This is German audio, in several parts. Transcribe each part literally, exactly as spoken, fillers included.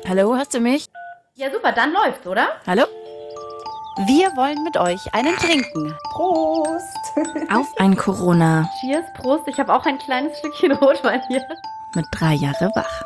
Hallo, hörst du mich? Ja, super, dann läuft's, oder? Hallo? Wir wollen mit euch einen trinken. Prost! Auf ein Corona. Cheers, Prost, ich habe auch ein kleines Stückchen Rotwein hier. Mit drei Jahre wach.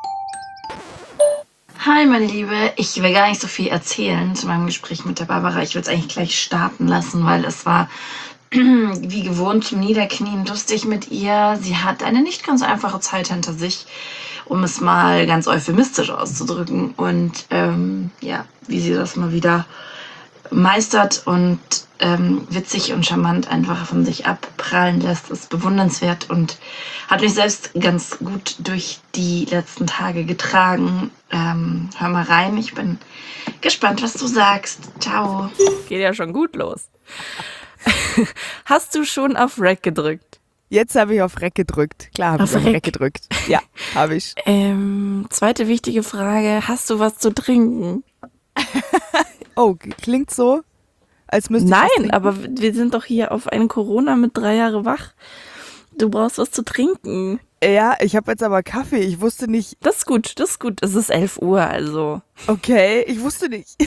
Hi meine Liebe, ich will gar nicht so viel erzählen zu meinem Gespräch mit der Barbara. Ich will es eigentlich gleich starten lassen, weil es war wie gewohnt zum Niederknien lustig mit ihr. Sie hat eine nicht ganz einfache Zeit hinter sich, um es mal ganz euphemistisch auszudrücken. Und ähm, ja, wie sie das mal wieder meistert und ähm, witzig und charmant einfach von sich abprallen lässt, ist bewundernswert und hat mich selbst ganz gut durch die letzten Tage getragen. Ähm, hör mal rein, ich bin gespannt, was du sagst. Ciao. Geht ja schon gut los. Hast du schon auf Rec gedrückt? Jetzt habe ich auf Rec gedrückt. Klar habe ich Auf auf Rec. Rec gedrückt. Ja, habe ich. Ähm, zweite wichtige Frage. Hast du was zu trinken? Oh, klingt so, als müsste ich was Nein, trinken. aber wir sind doch hier auf einen Corona mit drei Jahre wach. Du brauchst was zu trinken. Ja, ich habe jetzt aber Kaffee. Ich wusste nicht. Das ist gut, das ist gut. Es ist elf Uhr, also. Okay, ich wusste nicht.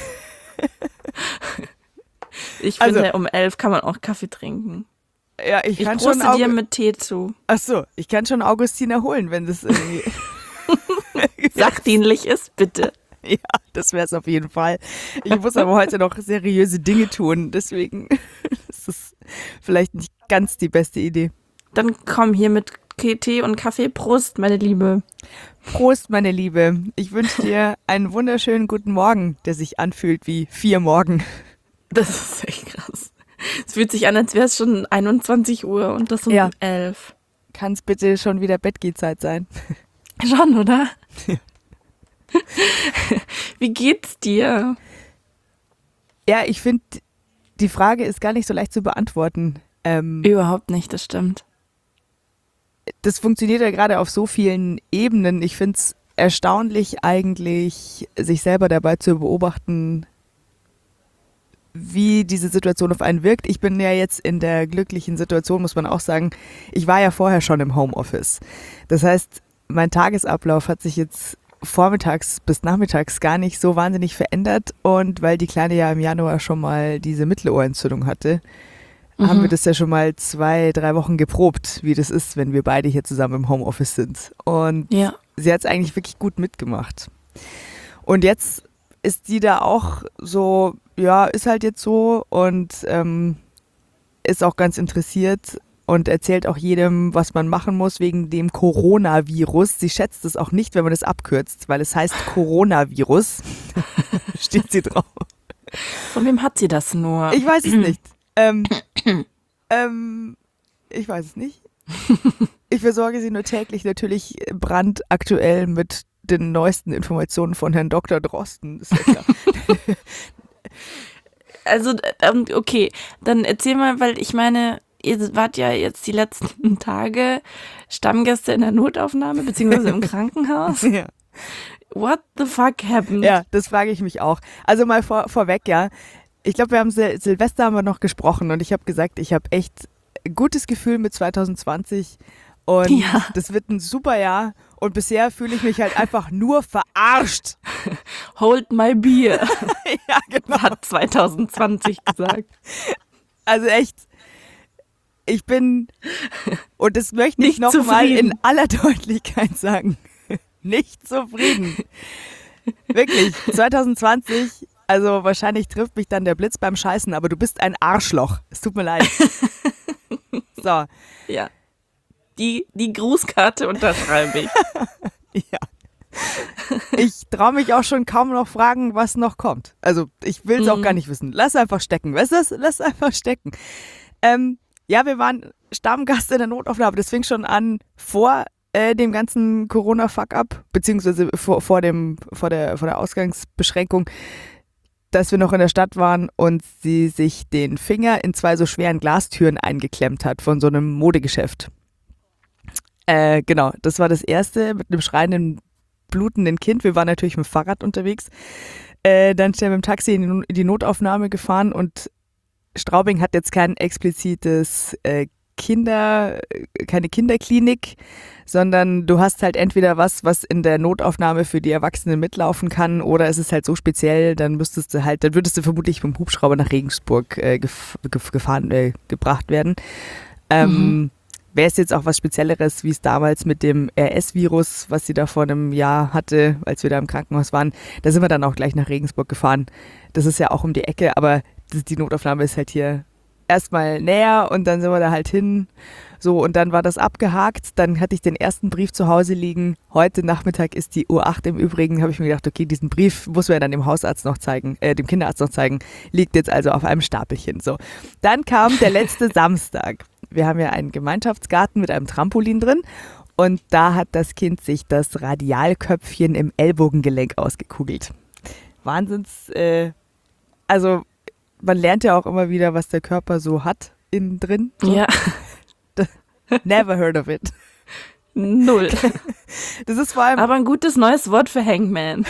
Ich Also- finde, um elf kann man auch Kaffee trinken. Ja, ich Ich kann schon proste dir Augu- mit Tee zu. Ach so, ich kann schon Augustiner holen, wenn das irgendwie. Sachdienlich ist, bitte. Ja, das wäre es auf jeden Fall. Ich muss aber heute noch seriöse Dinge tun, deswegen ist es vielleicht nicht ganz die beste Idee. Dann komm hier mit Tee und Kaffee. Prost, meine Liebe. Prost, meine Liebe. Ich wünsche dir einen wunderschönen guten Morgen, der sich anfühlt wie vier Morgen. Das ist echt krass. Es fühlt sich an, als wäre es schon einundzwanzig Uhr und das um Ja. elf. Kann es bitte schon wieder Bettgehzeit sein? Schon, oder? Wie geht's dir? Ja, ich finde, die Frage ist gar nicht so leicht zu beantworten. Ähm, Überhaupt nicht, das stimmt. das funktioniert ja gerade auf so vielen Ebenen. Ich finde es erstaunlich eigentlich, sich selber dabei zu beobachten, wie diese Situation auf einen wirkt. Ich bin ja jetzt in der glücklichen Situation, muss man auch sagen, ich war ja vorher schon im Homeoffice. Das heißt, mein Tagesablauf hat sich jetzt vormittags bis nachmittags gar nicht so wahnsinnig verändert. Und weil die Kleine ja im Januar schon mal diese Mittelohrentzündung hatte, haben wir das ja schon mal zwei, drei Wochen geprobt, wie das ist, wenn wir beide hier zusammen im Homeoffice sind. Und Ja. sie hat es eigentlich wirklich gut mitgemacht. Und jetzt ist die da auch so, ja, ist halt jetzt so und ähm, ist auch ganz interessiert und erzählt auch jedem, was man machen muss wegen dem Coronavirus. Sie schätzt es auch nicht, wenn man das abkürzt, weil es heißt Coronavirus. Steht sie drauf. Von wem hat sie das nur? Ich weiß es nicht. Ähm, ähm, ich weiß es nicht. Ich versorge sie nur täglich natürlich brandaktuell mit den neuesten Informationen von Herrn Doktor Drosten. Ist ja klar. Also, ähm, okay, dann erzähl mal, weil ich meine, ihr wart ja jetzt die letzten Tage Stammgäste in der Notaufnahme, beziehungsweise im Krankenhaus. ja. What the fuck happened? ja, das frage ich mich auch. Also mal vor, vorweg, ja. Ich glaube, wir haben Sil Silvester haben wir noch gesprochen und ich habe gesagt, ich habe echt ein gutes Gefühl mit zwanzig zwanzig und Ja. das wird ein super Jahr und bisher fühle ich mich halt einfach nur verarscht. Hold my beer, ja, genau. hat zwanzig zwanzig gesagt. Also echt, ich bin, und das möchte ich Nicht nochmal in zufrieden. aller Deutlichkeit sagen, nicht zufrieden. Wirklich, zwanzig zwanzig, also wahrscheinlich trifft mich dann der Blitz beim Scheißen, aber du bist ein Arschloch. Es tut mir leid. So, Ja. Die, die Grußkarte unterschreibe ich. ja. Ich traue mich auch schon kaum noch fragen, was noch kommt. Also ich will es auch Mhm. gar nicht wissen. Lass einfach stecken. Weißt du das? Lass einfach stecken. Ähm, ja, wir waren Stammgast in der Notaufnahme. Das fing schon an vor äh, dem ganzen Corona-Fuck-up, beziehungsweise vor, vor, dem, vor, der, vor der Ausgangsbeschränkung, dass wir noch in der Stadt waren und sie sich den Finger in zwei so schweren Glastüren eingeklemmt hat von so einem Modegeschäft. Äh, genau, das war das erste mit einem schreienden, blutenden Kind. Wir waren natürlich mit dem Fahrrad unterwegs. Äh, dann sind wir mit dem Taxi in die, No- in die Notaufnahme gefahren und Straubing hat jetzt kein explizites äh, Kinder, keine Kinderklinik, sondern du hast halt entweder was, was in der Notaufnahme für die Erwachsenen mitlaufen kann, oder es ist halt so speziell, dann müsstest du halt, dann würdest du vermutlich mit dem Hubschrauber nach Regensburg äh, gef- gef- gefahren, äh, gebracht werden. Ähm, mhm. Wäre es jetzt auch was Spezielleres, wie es damals mit dem R S-Virus, was sie da vor einem Jahr hatte, als wir da im Krankenhaus waren, da sind wir dann auch gleich nach Regensburg gefahren. Das ist ja auch um die Ecke, aber das, die Notaufnahme ist halt hier erstmal näher und dann sind wir da halt hin. So, und dann war das abgehakt. Dann hatte ich den ersten Brief zu Hause liegen. Heute Nachmittag ist die Uhr acht im Übrigen. Habe ich mir gedacht, okay, diesen Brief muss man ja dann dem Hausarzt noch zeigen, äh, dem Kinderarzt noch zeigen. Liegt jetzt also auf einem Stapelchen. So, dann kam der letzte Samstag. Wir haben ja einen Gemeinschaftsgarten mit einem Trampolin drin. Und da hat das Kind sich das Radialköpfchen im Ellbogengelenk ausgekugelt. Wahnsinns, äh, also man lernt ja auch immer wieder, was der Körper so hat innen drin. So. Ja. Never heard of it. Null. Das ist vor allem. Aber ein gutes neues Wort für Hangman.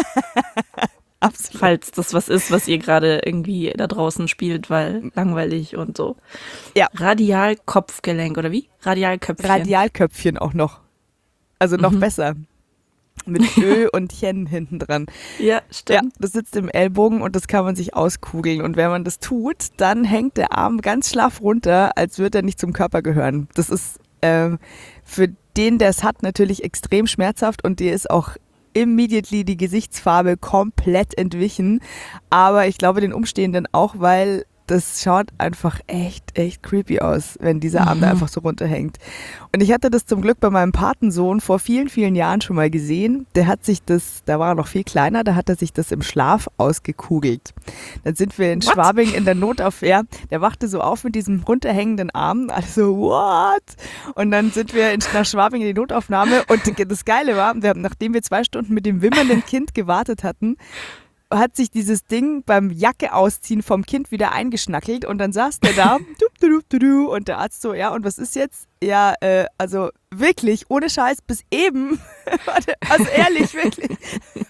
Absolut. Falls das was ist, was ihr gerade irgendwie da draußen spielt, weil langweilig und so. Ja. Radialkopfgelenk oder wie? Radialköpfchen. Radialköpfchen auch noch. Also noch Mhm. besser. Mit Ö und Chen hinten dran. Ja, stimmt. Ja, das sitzt im Ellbogen und das kann man sich auskugeln. Und wenn man das tut, dann hängt der Arm ganz schlaff runter, als würde er nicht zum Körper gehören. Das ist ähm, für den, der es hat, natürlich extrem schmerzhaft und dir ist auch immediately die Gesichtsfarbe komplett entwichen. Aber ich glaube den Umstehenden auch, weil das schaut einfach echt, echt creepy aus, wenn dieser Arm mhm. da einfach so runterhängt. Und ich hatte das zum Glück bei meinem Patensohn vor vielen, vielen Jahren schon mal gesehen. Der hat sich das, da war er noch viel kleiner, da hat er sich das im Schlaf ausgekugelt. Dann sind wir in What? Schwabing in der Notaufwehr. Der wachte so auf mit diesem runterhängenden Arm. Also, what? Und dann sind wir in, nach Schwabing in die Notaufnahme. Und das Geile war, wir haben, nachdem wir zwei Stunden mit dem wimmernden Kind gewartet hatten, hat sich dieses Ding beim Jacke ausziehen vom Kind wieder eingeschnackelt und dann saß der da und der Arzt so, ja, und was ist jetzt? Ja, äh, also wirklich, ohne Scheiß, bis eben, also ehrlich, wirklich.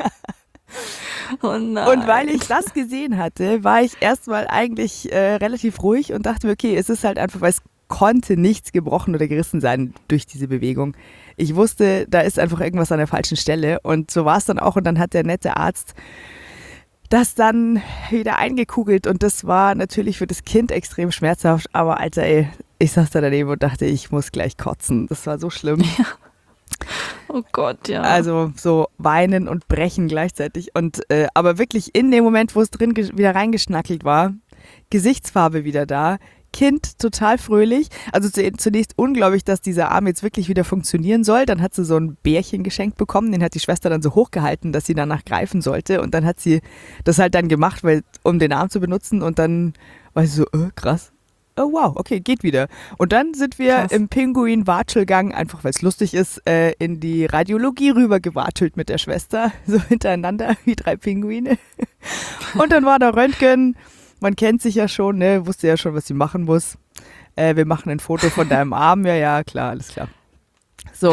Oh nein. Und weil ich das gesehen hatte, war ich erstmal eigentlich äh, relativ ruhig und dachte mir, okay, es ist halt einfach, weil es konnte nichts gebrochen oder gerissen sein durch diese Bewegung. Ich wusste, da ist einfach irgendwas an der falschen Stelle und so war es dann auch und dann hat der nette Arzt das dann wieder eingekugelt und das war natürlich für das Kind extrem schmerzhaft, aber Alter, ey, ich saß da daneben und dachte, ich muss gleich kotzen. Das war so schlimm. Ja. Oh Gott, ja. Also so weinen und brechen gleichzeitig und äh, aber wirklich in dem Moment, wo es drin ge- wieder reingeschnackelt war, Gesichtsfarbe wieder da, Kind total fröhlich. Also zunächst unglaublich, dass dieser Arm jetzt wirklich wieder funktionieren soll. Dann hat sie so ein Bärchen geschenkt bekommen, den hat die Schwester dann so hochgehalten, dass sie danach greifen sollte. Und dann hat sie das halt dann gemacht, weil, um den Arm zu benutzen. Und dann war sie so, äh, krass. Oh wow, okay, geht wieder. Und dann sind wir krass. Im Pinguin-Watschelgang, einfach weil es lustig ist, äh, in die Radiologie rüber gewatschelt mit der Schwester. So hintereinander wie drei Pinguine. Und dann war da Röntgen. Man kennt sich ja schon, ne, wusste ja schon, was sie machen muss. Äh, wir machen ein Foto von deinem Arm. Ja, ja, klar, alles klar. So.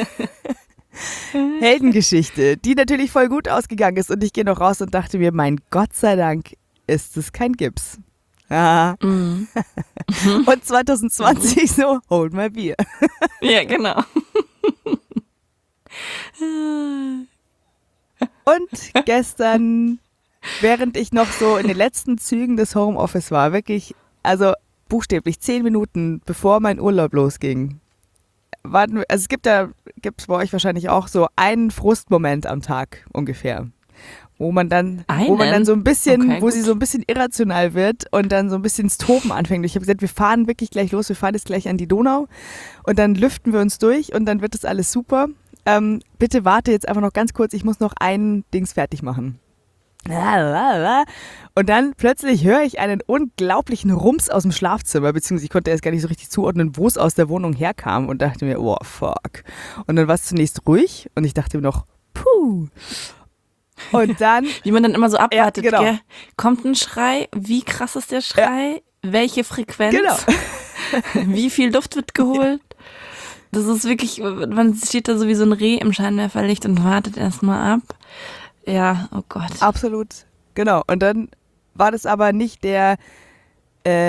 Heldengeschichte, die natürlich voll gut ausgegangen ist. Und ich gehe noch raus und dachte mir, mein Gott sei Dank ist es kein Gips. Ah. Mhm. Und zwanzig zwanzig so, hold my beer. Ja, genau. Und gestern, während ich noch so in den letzten Zügen des Homeoffice war, wirklich, also buchstäblich zehn Minuten bevor mein Urlaub losging, warten, also es gibt ja, gibt es bei euch wahrscheinlich auch so einen Frustmoment am Tag ungefähr, wo man dann, einen? wo man dann so ein bisschen, okay, wo gut. sie so ein bisschen irrational wird und dann so ein bisschen ins Toben anfängt. Ich habe gesagt, wir fahren wirklich gleich los, wir fahren jetzt gleich an die Donau und dann lüften wir uns durch und dann wird das alles super. Ähm, bitte warte jetzt einfach noch ganz kurz, ich muss noch ein Dings fertig machen. Und dann plötzlich höre ich einen unglaublichen Rums aus dem Schlafzimmer, beziehungsweise ich konnte erst gar nicht so richtig zuordnen, wo es aus der Wohnung herkam und dachte mir, oh fuck. Und dann war es zunächst ruhig und ich dachte mir noch, puh. Und dann... Wie man dann immer so abwartet, ja, genau. Gell? Kommt ein Schrei, wie krass ist der Schrei, ja. Welche Frequenz, genau. Wie viel Luft wird geholt. Das ist wirklich, man steht da so wie so ein Reh im Scheinwerferlicht und wartet erstmal ab. Ja, oh Gott. Absolut, genau. Und dann war das aber nicht der äh,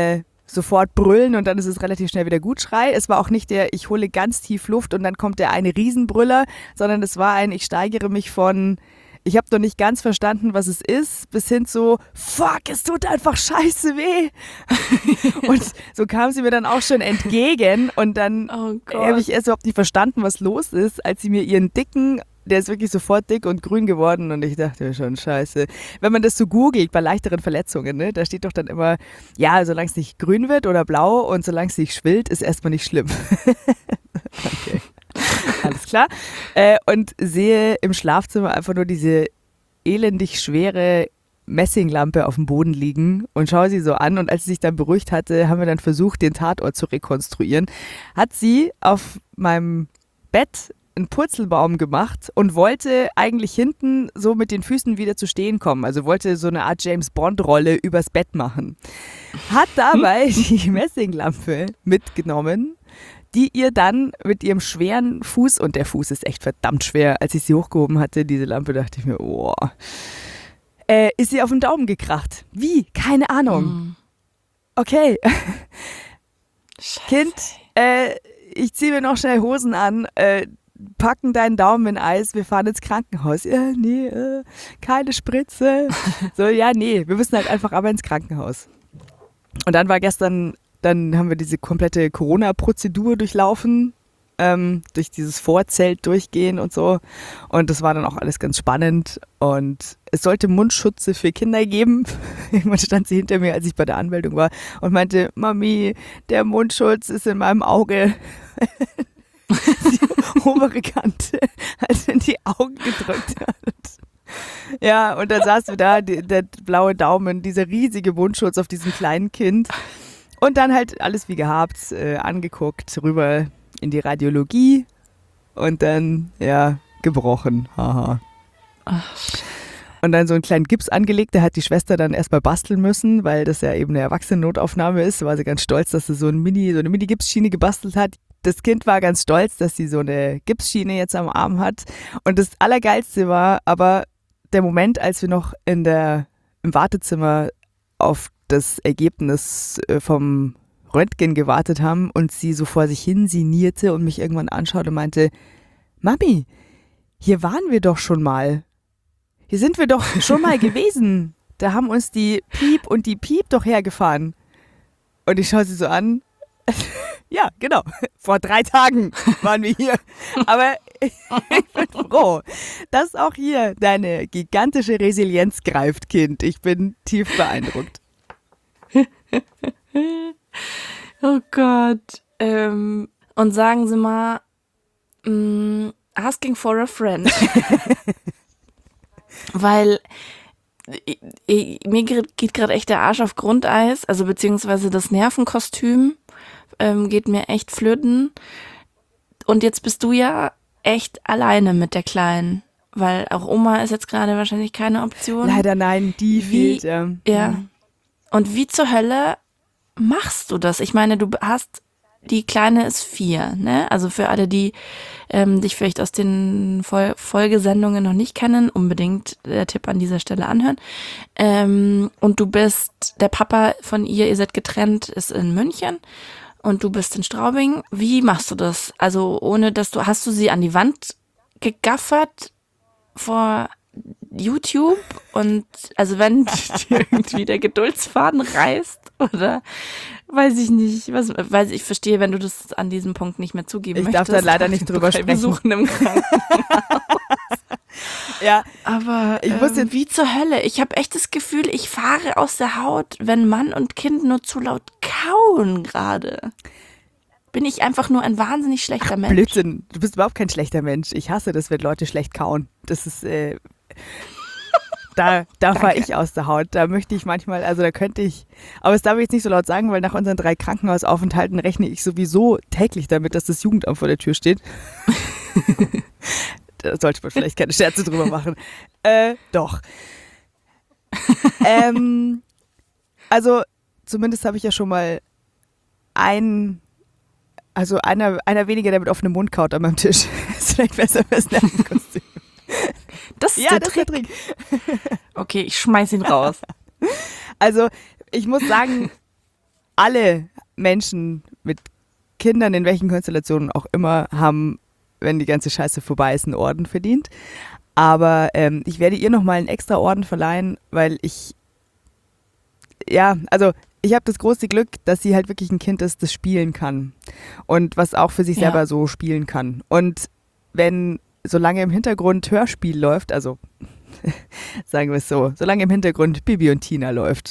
sofort brüllen und dann ist es relativ schnell wieder gut Schrei. Es war auch nicht der, ich hole ganz tief Luft und dann kommt der eine Riesenbrüller, sondern es war ein, ich steigere mich von, ich habe noch nicht ganz verstanden, was es ist, bis hin zu, fuck, es tut einfach scheiße weh. Und so kam sie mir dann auch schon entgegen und dann Oh habe ich Gott. erst überhaupt nicht verstanden, was los ist, als sie mir ihren dicken, der ist wirklich sofort dick und grün geworden und ich dachte mir schon, scheiße. Wenn man das so googelt bei leichteren Verletzungen, ne, da steht doch dann immer, ja, solange es nicht grün wird oder blau und solange es nicht schwillt, ist erstmal nicht schlimm. Okay, alles klar. Äh, und sehe im Schlafzimmer einfach nur diese elendig schwere Messinglampe auf dem Boden liegen und schaue sie so an und als sie sich dann beruhigt hatte, haben wir dann versucht, den Tatort zu rekonstruieren. Hat sie auf meinem Bett einen Purzelbaum gemacht und wollte eigentlich hinten so mit den Füßen wieder zu stehen kommen. Also wollte so eine Art James-Bond-Rolle übers Bett machen. Hat dabei die Messinglampe mitgenommen, die ihr dann mit ihrem schweren Fuß, und der Fuß ist echt verdammt schwer, als ich sie hochgehoben hatte, diese Lampe, dachte ich mir, oh, äh, ist sie auf den Daumen gekracht. Wie? Keine Ahnung. Hm. Okay, Scheiße. Kind, äh, ich ziehe mir noch schnell Hosen an, äh, packen deinen Daumen in Eis, wir fahren ins Krankenhaus. Ja, nee, äh, keine Spritze. So, ja, nee, wir müssen halt einfach aber ins Krankenhaus. Und dann war gestern, dann haben wir diese komplette Corona-Prozedur durchlaufen, ähm, durch dieses Vorzelt durchgehen und so. Und das war dann auch alles ganz spannend. Und es sollte Mundschutze für Kinder geben. Irgendwann stand sie hinter mir, als ich bei der Anmeldung war und meinte, Mami, der Mundschutz ist in meinem Auge. Die obere Kante, als in die Augen gedrückt hat. Ja, und dann saßen wir da, die, der blaue Daumen, dieser riesige Mundschutz auf diesem kleinen Kind. Und dann halt alles wie gehabt, äh, angeguckt, rüber in die Radiologie und dann, ja, gebrochen. Haha. Ach, Scheiße. Und dann so einen kleinen Gips angelegt, da hat die Schwester dann erstmal basteln müssen, weil das ja eben eine Erwachsenen-Notaufnahme ist. Da war sie ganz stolz, dass sie so, ein Mini, so eine Mini-Gipsschiene gebastelt hat. Das Kind war ganz stolz, dass sie so eine Gipsschiene jetzt am Arm hat. Und das Allergeilste war aber der Moment, als wir noch in der, im Wartezimmer auf das Ergebnis vom Röntgen gewartet haben und sie so vor sich hin sinnierte und mich irgendwann anschaute und meinte, Mami, hier waren wir doch schon mal. Hier sind wir doch schon mal gewesen. Da haben uns die Piep und die Piep doch hergefahren. Und ich schaue sie so an. Ja, genau. Vor drei Tagen waren wir hier. Aber ich bin froh, dass auch hier deine gigantische Resilienz greift, Kind. Ich bin tief beeindruckt. Oh Gott. Ähm, und sagen Sie mal, mh, asking for a friend. Weil ich, ich, mir geht gerade echt der Arsch auf Grundeis, also beziehungsweise das Nervenkostüm ähm, geht mir echt flöten. Und jetzt bist du ja echt alleine mit der Kleinen, weil auch Oma ist jetzt gerade wahrscheinlich keine Option. Leider nein, die Wie- fehlt. Ähm, Ja. Und wie zur Hölle machst du das? Ich meine, du hast, die Kleine ist vier, ne? Also für alle, die ähm, dich vielleicht aus den Fol- Folgesendungen noch nicht kennen, unbedingt der Tipp an dieser Stelle anhören. Ähm, und du bist, der Papa von ihr, ihr seid getrennt, ist in München und du bist in Straubing. Wie machst du das? Also ohne, dass du, hast du sie an die Wand gegaffert vor YouTube und also wenn dir irgendwie der Geduldsfaden reißt oder weiß ich nicht, was, weiß ich verstehe, wenn du das an diesem Punkt nicht mehr zugeben Ich möchtest. darf da leider nicht drüber Drei sprechen. Besuchen im Krankenhaus. ja, Aber Ich ähm, muss jetzt- wie zur Hölle? Ich habe echt das Gefühl, ich fahre aus der Haut, wenn Mann und Kind nur zu laut kauen gerade. Bin ich einfach nur ein wahnsinnig schlechter Mensch. Blödsinn. Du bist überhaupt kein schlechter Mensch. Ich hasse das, wenn Leute schlecht kauen. Das ist, äh, da, da fahre ich aus der Haut. Da möchte ich manchmal, also da könnte ich, aber das darf ich jetzt nicht so laut sagen, weil nach unseren drei Krankenhausaufenthalten rechne ich sowieso täglich damit, dass das Jugendamt vor der Tür steht. Da sollte man vielleicht keine Scherze drüber machen. Äh, doch. ähm, also zumindest habe ich ja schon mal ein, also einer, einer weniger, der mit offenem Mund kaut an meinem Tisch. Ist vielleicht besser fürs Nervenkostüm. Das ist Ja, der das ist der Trick. Trick. Okay, ich schmeiß ihn raus. Also ich muss sagen, alle Menschen mit Kindern, in welchen Konstellationen auch immer, haben, wenn die ganze Scheiße vorbei ist, einen Orden verdient. Aber ähm, ich werde ihr nochmal einen extra Orden verleihen, weil ich, ja, also ich habe das große Glück, dass sie halt wirklich ein Kind ist, das spielen kann und was auch für sich Ja. selber so spielen kann. Und wenn, solange im Hintergrund Hörspiel läuft, also sagen wir es so, solange im Hintergrund Bibi und Tina läuft,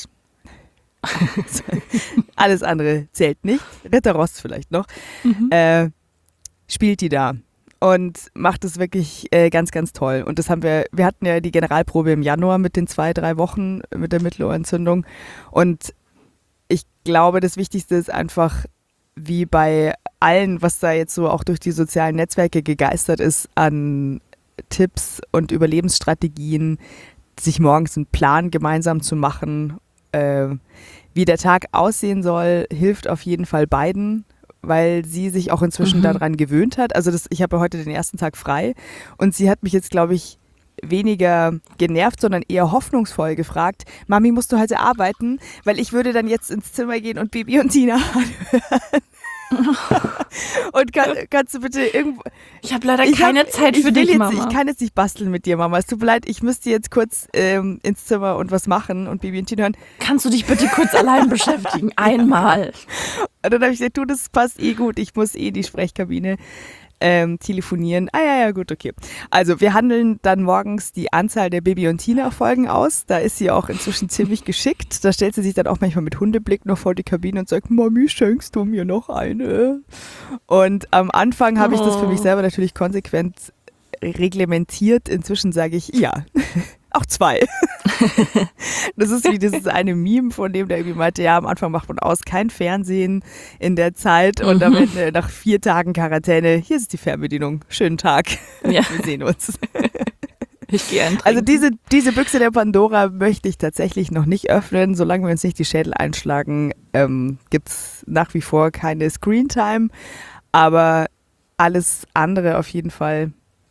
alles andere zählt nicht, Ritter Rost vielleicht noch, Mhm. äh, spielt die da und macht es wirklich äh, ganz, ganz toll. Und das haben wir, wir hatten ja die Generalprobe im Januar mit den zwei, drei Wochen mit der Mittelohrentzündung und ich glaube, das Wichtigste ist einfach, wie bei allen, was da jetzt so auch durch die sozialen Netzwerke gegeistert ist, an Tipps und Überlebensstrategien, sich morgens einen Plan gemeinsam zu machen. Äh, wie der Tag aussehen soll, hilft auf jeden Fall beiden, weil sie sich auch inzwischen Mhm. daran gewöhnt hat. Also das, ich habe ja heute den ersten Tag frei und sie hat mich jetzt, glaube ich, weniger genervt, sondern eher hoffnungsvoll gefragt, Mami, musst du heute arbeiten? Weil ich würde dann jetzt ins Zimmer gehen und Bibi und Tina anhören. Und kann, kannst du bitte irgendwo... Ich habe leider Ich keine hab, Zeit ich für will dich, jetzt, Mama. Ich kann jetzt nicht basteln mit dir, Mama. Es tut mir leid, ich müsste jetzt kurz ähm, ins Zimmer und was machen und Bibi und Tina hören. Kannst du dich bitte kurz allein beschäftigen? Einmal. Und dann habe ich gesagt, du, das passt eh gut, ich muss eh in die Sprechkabine ähm, telefonieren. Ah ja, ja, gut, okay. Also wir handeln dann morgens die Anzahl der Bibi und Tina-Folgen aus. Da ist sie auch inzwischen ziemlich geschickt. Da stellt sie sich dann auch manchmal mit Hundeblick noch vor die Kabine und sagt, Mami, schenkst du mir noch eine? Und am Anfang habe ich das für mich selber natürlich konsequent reglementiert. Inzwischen sage ich, ja, auch zwei. Das ist wie dieses eine Meme, von dem der irgendwie meinte, ja, am Anfang macht man aus, kein Fernsehen in der Zeit und am Ende nach vier Tagen Quarantäne, hier ist die Fernbedienung, schönen Tag, Ja. wir sehen uns. Ich gehe ein Also diese, diese Büchse der Pandora möchte ich tatsächlich noch nicht öffnen, solange wir uns nicht die Schädel einschlagen, ähm, gibt es nach wie vor keine Screentime, aber alles andere auf jeden Fall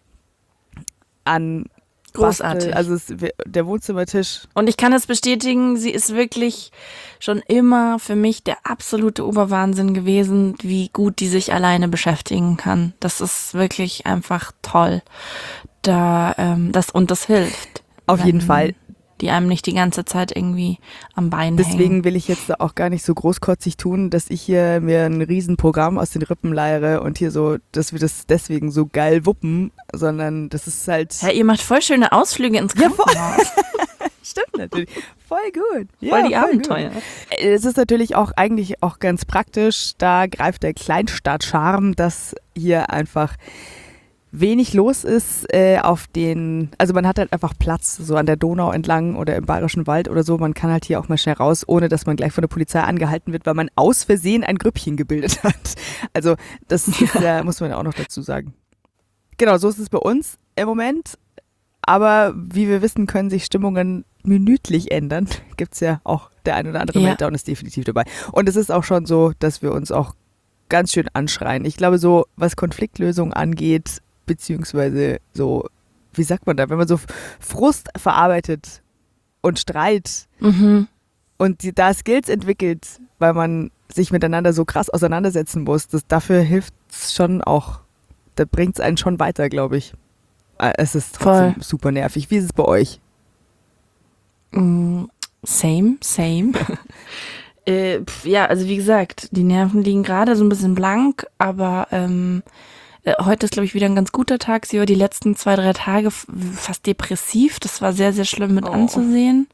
an Großartig. Bastel, also es, der Wohnzimmertisch. Und ich kann es bestätigen, sie ist wirklich schon immer für mich der absolute Oberwahnsinn gewesen, wie gut die sich alleine beschäftigen kann. Das ist wirklich einfach toll. Da, ähm, das, und das hilft. Auf wenn jeden Fall. Die einem nicht die ganze Zeit irgendwie am Bein hängen. Deswegen will ich jetzt auch gar nicht so großkotzig tun, dass ich hier mir ein Riesenprogramm aus den Rippen leiere und hier so, dass wir das deswegen so geil wuppen, sondern das ist halt... Ja, ihr macht voll schöne Ausflüge ins Ja, voll. Krankenhaus. Stimmt natürlich. Voll gut. Voll Ja, die Abenteuer. gut. Es ist natürlich auch eigentlich auch ganz praktisch, da greift der Kleinstadt-Charme, dass hier einfach wenig los ist äh, auf den, also man hat halt einfach Platz, so an der Donau entlang oder im Bayerischen Wald oder so, man kann halt hier auch mal schnell raus, ohne dass man gleich von der Polizei angehalten wird, weil man aus Versehen ein Grüppchen gebildet hat. Also das ist, ja, muss man ja auch noch dazu sagen. Genau, so ist es bei uns im Moment, aber wie wir wissen, können sich Stimmungen minütlich ändern. Gibt's ja auch, der ein oder andere Ja. Meltdown ist definitiv dabei. Und es ist auch schon so, dass wir uns auch ganz schön anschreien. Ich glaube so, was Konfliktlösung angeht, beziehungsweise so, wie sagt man da, wenn man so Frust verarbeitet und Streit Mhm. und die, da Skills entwickelt, weil man sich miteinander so krass auseinandersetzen muss, das, dafür hilft es schon auch, da bringt es einen schon weiter, glaube ich. Äh, Es ist trotzdem Voll. super nervig. Wie ist es bei euch? Mm, Same, same. äh, pf, ja, also wie gesagt, die Nerven liegen gerade so ein bisschen blank, aber ähm, äh, heute ist, glaube ich, wieder ein ganz guter Tag. Sie war die letzten zwei, drei Tage f- fast depressiv. Das war sehr, sehr schlimm mit Oh. anzusehen.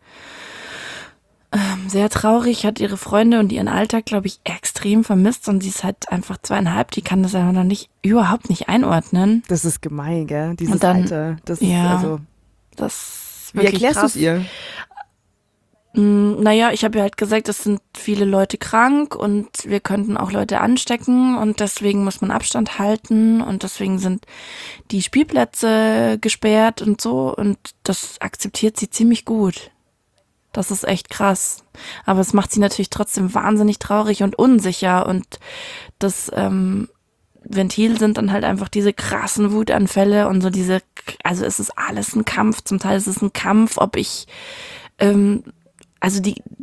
Ähm, sehr traurig, hat ihre Freunde und ihren Alltag, glaube ich, extrem vermisst und sie ist halt einfach zweieinhalb, die kann das einfach noch nicht, überhaupt nicht einordnen. Das ist gemein, gell? Dieses Und dann- Alter. Das ja, ist also. Das ist Wie wirklich erklärst du krass. es ihr? Mm, Naja, ich habe ja halt gesagt, es sind viele Leute krank und wir könnten auch Leute anstecken und deswegen muss man Abstand halten und deswegen sind die Spielplätze gesperrt und so und das akzeptiert sie ziemlich gut. Das ist echt krass. Aber es macht sie natürlich trotzdem wahnsinnig traurig und unsicher und das ähm, Ventil sind dann halt einfach diese krassen Wutanfälle und so diese, also es ist alles ein Kampf, zum Teil ist es ein Kampf, ob ich ähm, also die, die,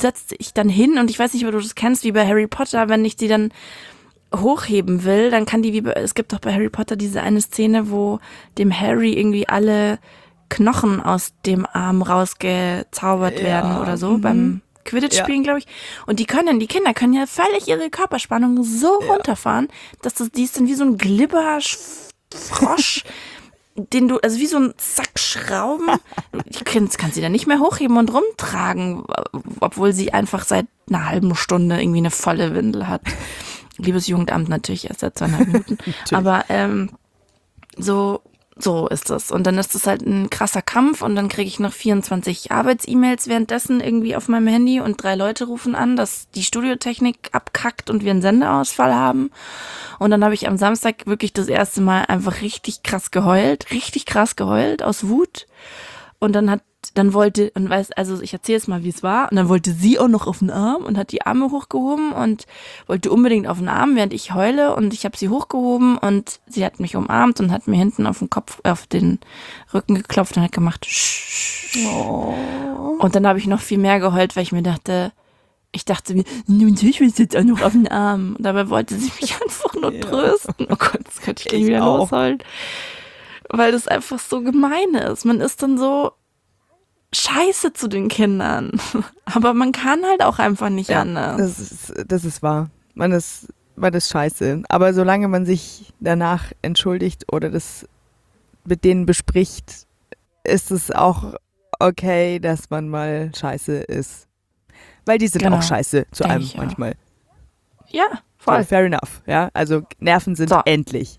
setzt sich dann hin und ich weiß nicht, ob du das kennst, wie bei Harry Potter, wenn ich die dann hochheben will, dann kann die wie bei, es gibt doch bei Harry Potter diese eine Szene, wo dem Harry irgendwie alle Knochen aus dem Arm rausgezaubert Ja, werden oder so mhm. beim Quidditch Ja. spielen, glaube ich. Und die können, die Kinder können ja völlig ihre Körperspannung so Ja. runterfahren, dass das, die ist dann wie so ein Glibberfrosch, den du, also wie so ein Sack Schrauben, die kannst, kannst sie dann nicht mehr hochheben und rumtragen, obwohl sie einfach seit einer halben Stunde irgendwie eine volle Windel hat. Liebes Jugendamt natürlich erst seit zweieinhalb Minuten. Aber ähm, so, so ist es. Und dann ist es halt ein krasser Kampf und dann kriege ich noch vierundzwanzig Arbeits-E-Mails währenddessen irgendwie auf meinem Handy und drei Leute rufen an, dass die Studiotechnik abkackt und wir einen Sendeausfall haben. Und dann habe ich am Samstag wirklich das erste Mal einfach richtig krass geheult, richtig krass geheult aus Wut. Und dann hat, dann wollte, und weiß, also ich erzähle es mal, wie es war. Und dann wollte sie auch noch auf den Arm und hat die Arme hochgehoben und wollte unbedingt auf den Arm, während ich heule. Und ich habe sie hochgehoben und sie hat mich umarmt und hat mir hinten auf den Kopf, auf den Rücken geklopft und hat gemacht. Oh. Und dann habe ich noch viel mehr geheult, weil ich mir dachte, ich dachte mir, nun ich will jetzt auch noch auf den Arm. Und dabei wollte sie mich einfach nur Ja. trösten. Oh Gott, das könnte ich gleich Ich wieder auch. losheulen. Weil das einfach so gemein ist. Man ist dann so scheiße zu den Kindern. Aber man kann halt auch einfach nicht Ja, anders. das ist, das ist wahr. Man ist, man ist scheiße. Aber solange man sich danach entschuldigt oder das mit denen bespricht, ist es auch okay, dass man mal scheiße ist. Weil die sind Genau. auch scheiße zu Denk einem ich auch. manchmal. Ja, Voll. voll. Fair enough. Ja, also Nerven sind So. endlich.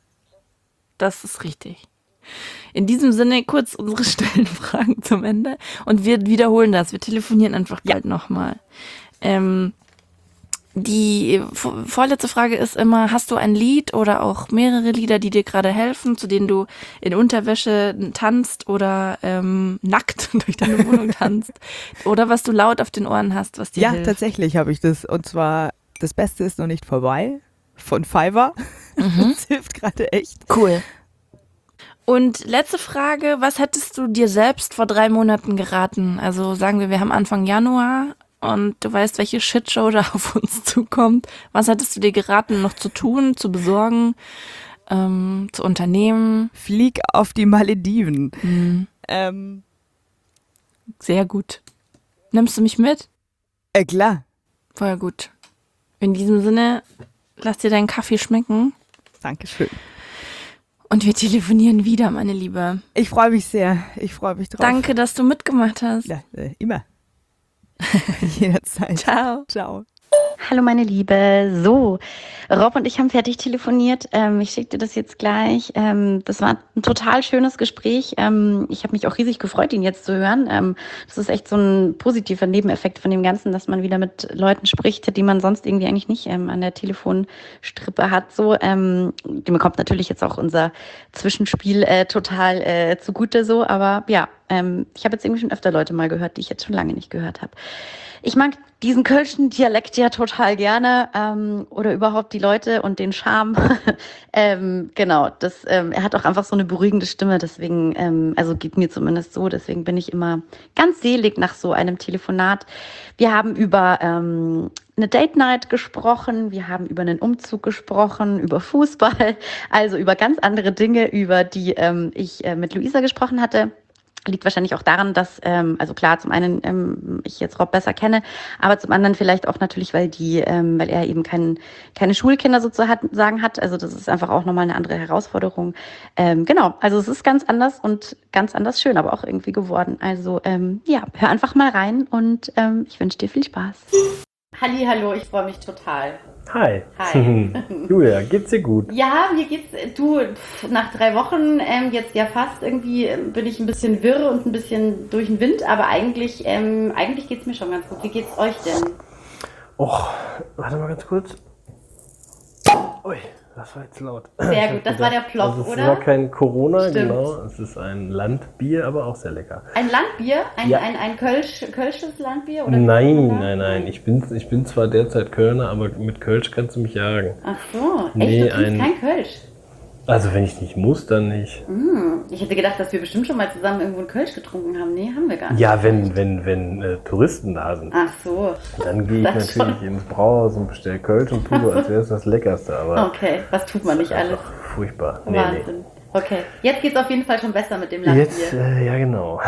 Das ist richtig. In diesem Sinne kurz unsere Stellenfragen zum Ende. Und wir wiederholen das. Wir telefonieren einfach Ja. bald nochmal. Ähm, die v- vorletzte Frage ist immer, hast du ein Lied oder auch mehrere Lieder, die dir gerade helfen, zu denen du in Unterwäsche tanzt oder ähm, nackt durch deine Wohnung tanzt? Oder was du laut auf den Ohren hast, was dir Ja, hilft? tatsächlich habe ich das. Und zwar, das Beste ist noch nicht vorbei von Fiverr. Mhm. Das hilft gerade echt. Cool. Und letzte Frage, was hättest du dir selbst vor drei Monaten geraten? Also sagen wir, wir haben Anfang Januar und du weißt, welche Shitshow da auf uns zukommt. Was hättest du dir geraten, noch zu tun, zu besorgen, ähm, zu unternehmen? Flieg auf die Malediven. Hm, Ähm, sehr gut. Nimmst du mich mit? äh, klar. Voll gut. In diesem Sinne, lass dir deinen Kaffee schmecken Dankeschön. und wir telefonieren wieder, meine Liebe. Ich freue mich sehr. Ich freue mich drauf. Danke, dass du mitgemacht hast. Ja, äh, immer. Jederzeit. Ciao. Ciao. Hallo meine Liebe. So, Rob und ich haben fertig telefoniert. Ähm, ich schicke dir das jetzt gleich. Ähm, das war ein total schönes Gespräch. Ähm, ich habe mich auch riesig gefreut, ihn jetzt zu hören. Ähm, das ist echt so ein positiver Nebeneffekt von dem Ganzen, dass man wieder mit Leuten spricht, die man sonst irgendwie eigentlich nicht ähm, an der Telefonstrippe hat. So, ähm, dem kommt natürlich jetzt auch unser Zwischenspiel äh, total äh, zugute so. Aber ja, ähm, ich habe jetzt irgendwie schon öfter Leute mal gehört, die ich jetzt schon lange nicht gehört habe. Ich mag diesen kölschen Dialekt ja total gerne ähm, oder überhaupt die Leute und den Charme. ähm, genau, das, ähm, er hat auch einfach so eine beruhigende Stimme, deswegen, ähm, also geht mir zumindest so, deswegen bin ich immer ganz selig nach so einem Telefonat. Wir haben über ähm, eine Date Night gesprochen, wir haben über einen Umzug gesprochen, über Fußball, also über ganz andere Dinge, über die ähm, ich äh, mit Luisa gesprochen hatte. Liegt wahrscheinlich auch daran, dass, ähm, also klar, zum einen ähm, ich jetzt Rob besser kenne, aber zum anderen vielleicht auch natürlich, weil die, ähm, weil er eben kein, keine Schulkinder sozusagen hat. Also das ist einfach auch nochmal eine andere Herausforderung. Ähm, genau, also es ist ganz anders und ganz anders schön, aber auch irgendwie geworden. Also ähm, ja, hör einfach mal rein und ähm, ich wünsche dir viel Spaß. Halli, hallo, ich freue mich total. Hi. Hi. Julia, geht's dir gut? Ja, mir geht's, du, pf, nach drei Wochen, ähm, jetzt ja fast irgendwie, ähm, bin ich ein bisschen wirr und ein bisschen durch den Wind, aber eigentlich, ähm, eigentlich geht's mir schon ganz gut. Wie geht's euch denn? Och, warte mal ganz kurz. Ui, das war jetzt laut. Sehr gut, das war der Plop, also es oder? war kein Corona, Stimmt. genau. Es ist ein Landbier, aber auch sehr lecker. Ein Landbier? Ein, Ja. ein, ein Kölsch, Kölsches Landbier? Oder wie Nein, sagt man da? nein, nein. Ich bin, ich bin zwar derzeit Kölner, aber mit Kölsch kannst du mich jagen. Ach so, echt, Nee, du trinkst ein- kein Kölsch? Also wenn ich nicht muss, dann nicht. Hm, ich hätte gedacht, dass wir bestimmt schon mal zusammen irgendwo einen Kölsch getrunken haben. Nee, haben wir gar nicht. Ja, wenn, wenn, wenn äh, Touristen da sind, Ach so. dann gehe ich Das natürlich schon. ins Brauhaus und bestelle Kölsch und tue so, als wäre es das Leckerste. Aber Okay, was tut man nicht ist alles? einfach furchtbar. Nee, Wahnsinn. Okay, jetzt geht's auf jeden Fall schon besser mit dem nee. Lachen Jetzt, hier. äh, ja genau.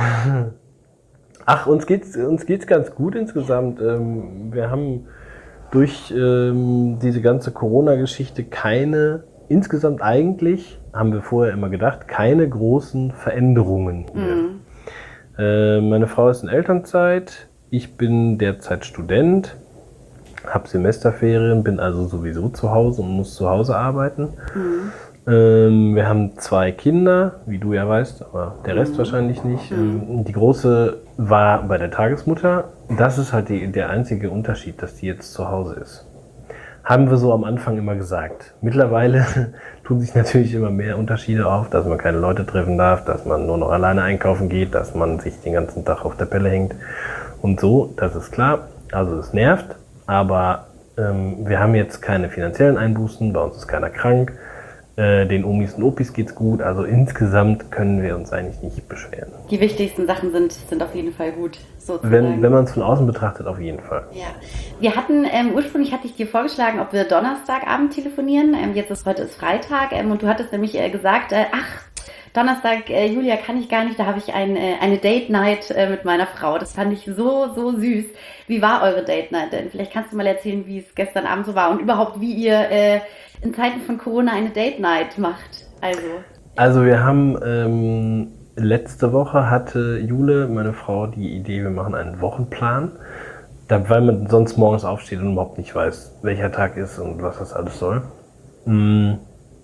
Ach, uns geht's, uns geht's ganz gut insgesamt. Ähm, wir haben durch ähm, diese ganze Corona-Geschichte keine, insgesamt eigentlich, haben wir vorher immer gedacht, keine großen Veränderungen hier. Mhm. Äh, meine Frau ist in Elternzeit, ich bin derzeit Student, habe Semesterferien, bin also sowieso zu Hause und muss zu Hause arbeiten. Mhm. Ähm, wir haben zwei Kinder, wie du ja weißt, aber der Rest Mhm. wahrscheinlich nicht. Ähm, die große war bei der Tagesmutter. Das ist halt die, der einzige Unterschied, dass die jetzt zu Hause ist. Haben wir so am Anfang immer gesagt. Mittlerweile tun sich natürlich immer mehr Unterschiede auf, dass man keine Leute treffen darf, dass man nur noch alleine einkaufen geht, dass man sich den ganzen Tag auf der Pelle hängt und so, das ist klar. Also es nervt, aber ähm, wir haben jetzt keine finanziellen Einbußen, bei uns ist keiner krank. Äh, den Omis und Opis geht's gut, also insgesamt können wir uns eigentlich nicht beschweren. Die wichtigsten Sachen sind, sind auf jeden Fall gut, sozusagen. Wenn, wenn man es von außen betrachtet, auf jeden Fall. Ja, wir hatten, ähm, ursprünglich hatte ich dir vorgeschlagen, ob wir Donnerstagabend telefonieren. Ähm, jetzt ist heute ist Freitag ähm, und du hattest nämlich äh, gesagt, äh, ach, Donnerstag, äh, Julia, kann ich gar nicht, da habe ich ein, äh, eine Date-Night äh, mit meiner Frau. Das fand ich so, so süß. Wie war eure Date-Night denn? Vielleicht kannst du mal erzählen, wie es gestern Abend so war und überhaupt, wie ihr äh, in Zeiten von Corona eine Date-Night macht. Also, Also wir haben ähm, letzte Woche hatte Jule, meine Frau, die Idee, wir machen einen Wochenplan, da, weil man sonst morgens aufsteht und überhaupt nicht weiß, welcher Tag ist und was das alles soll. Mm.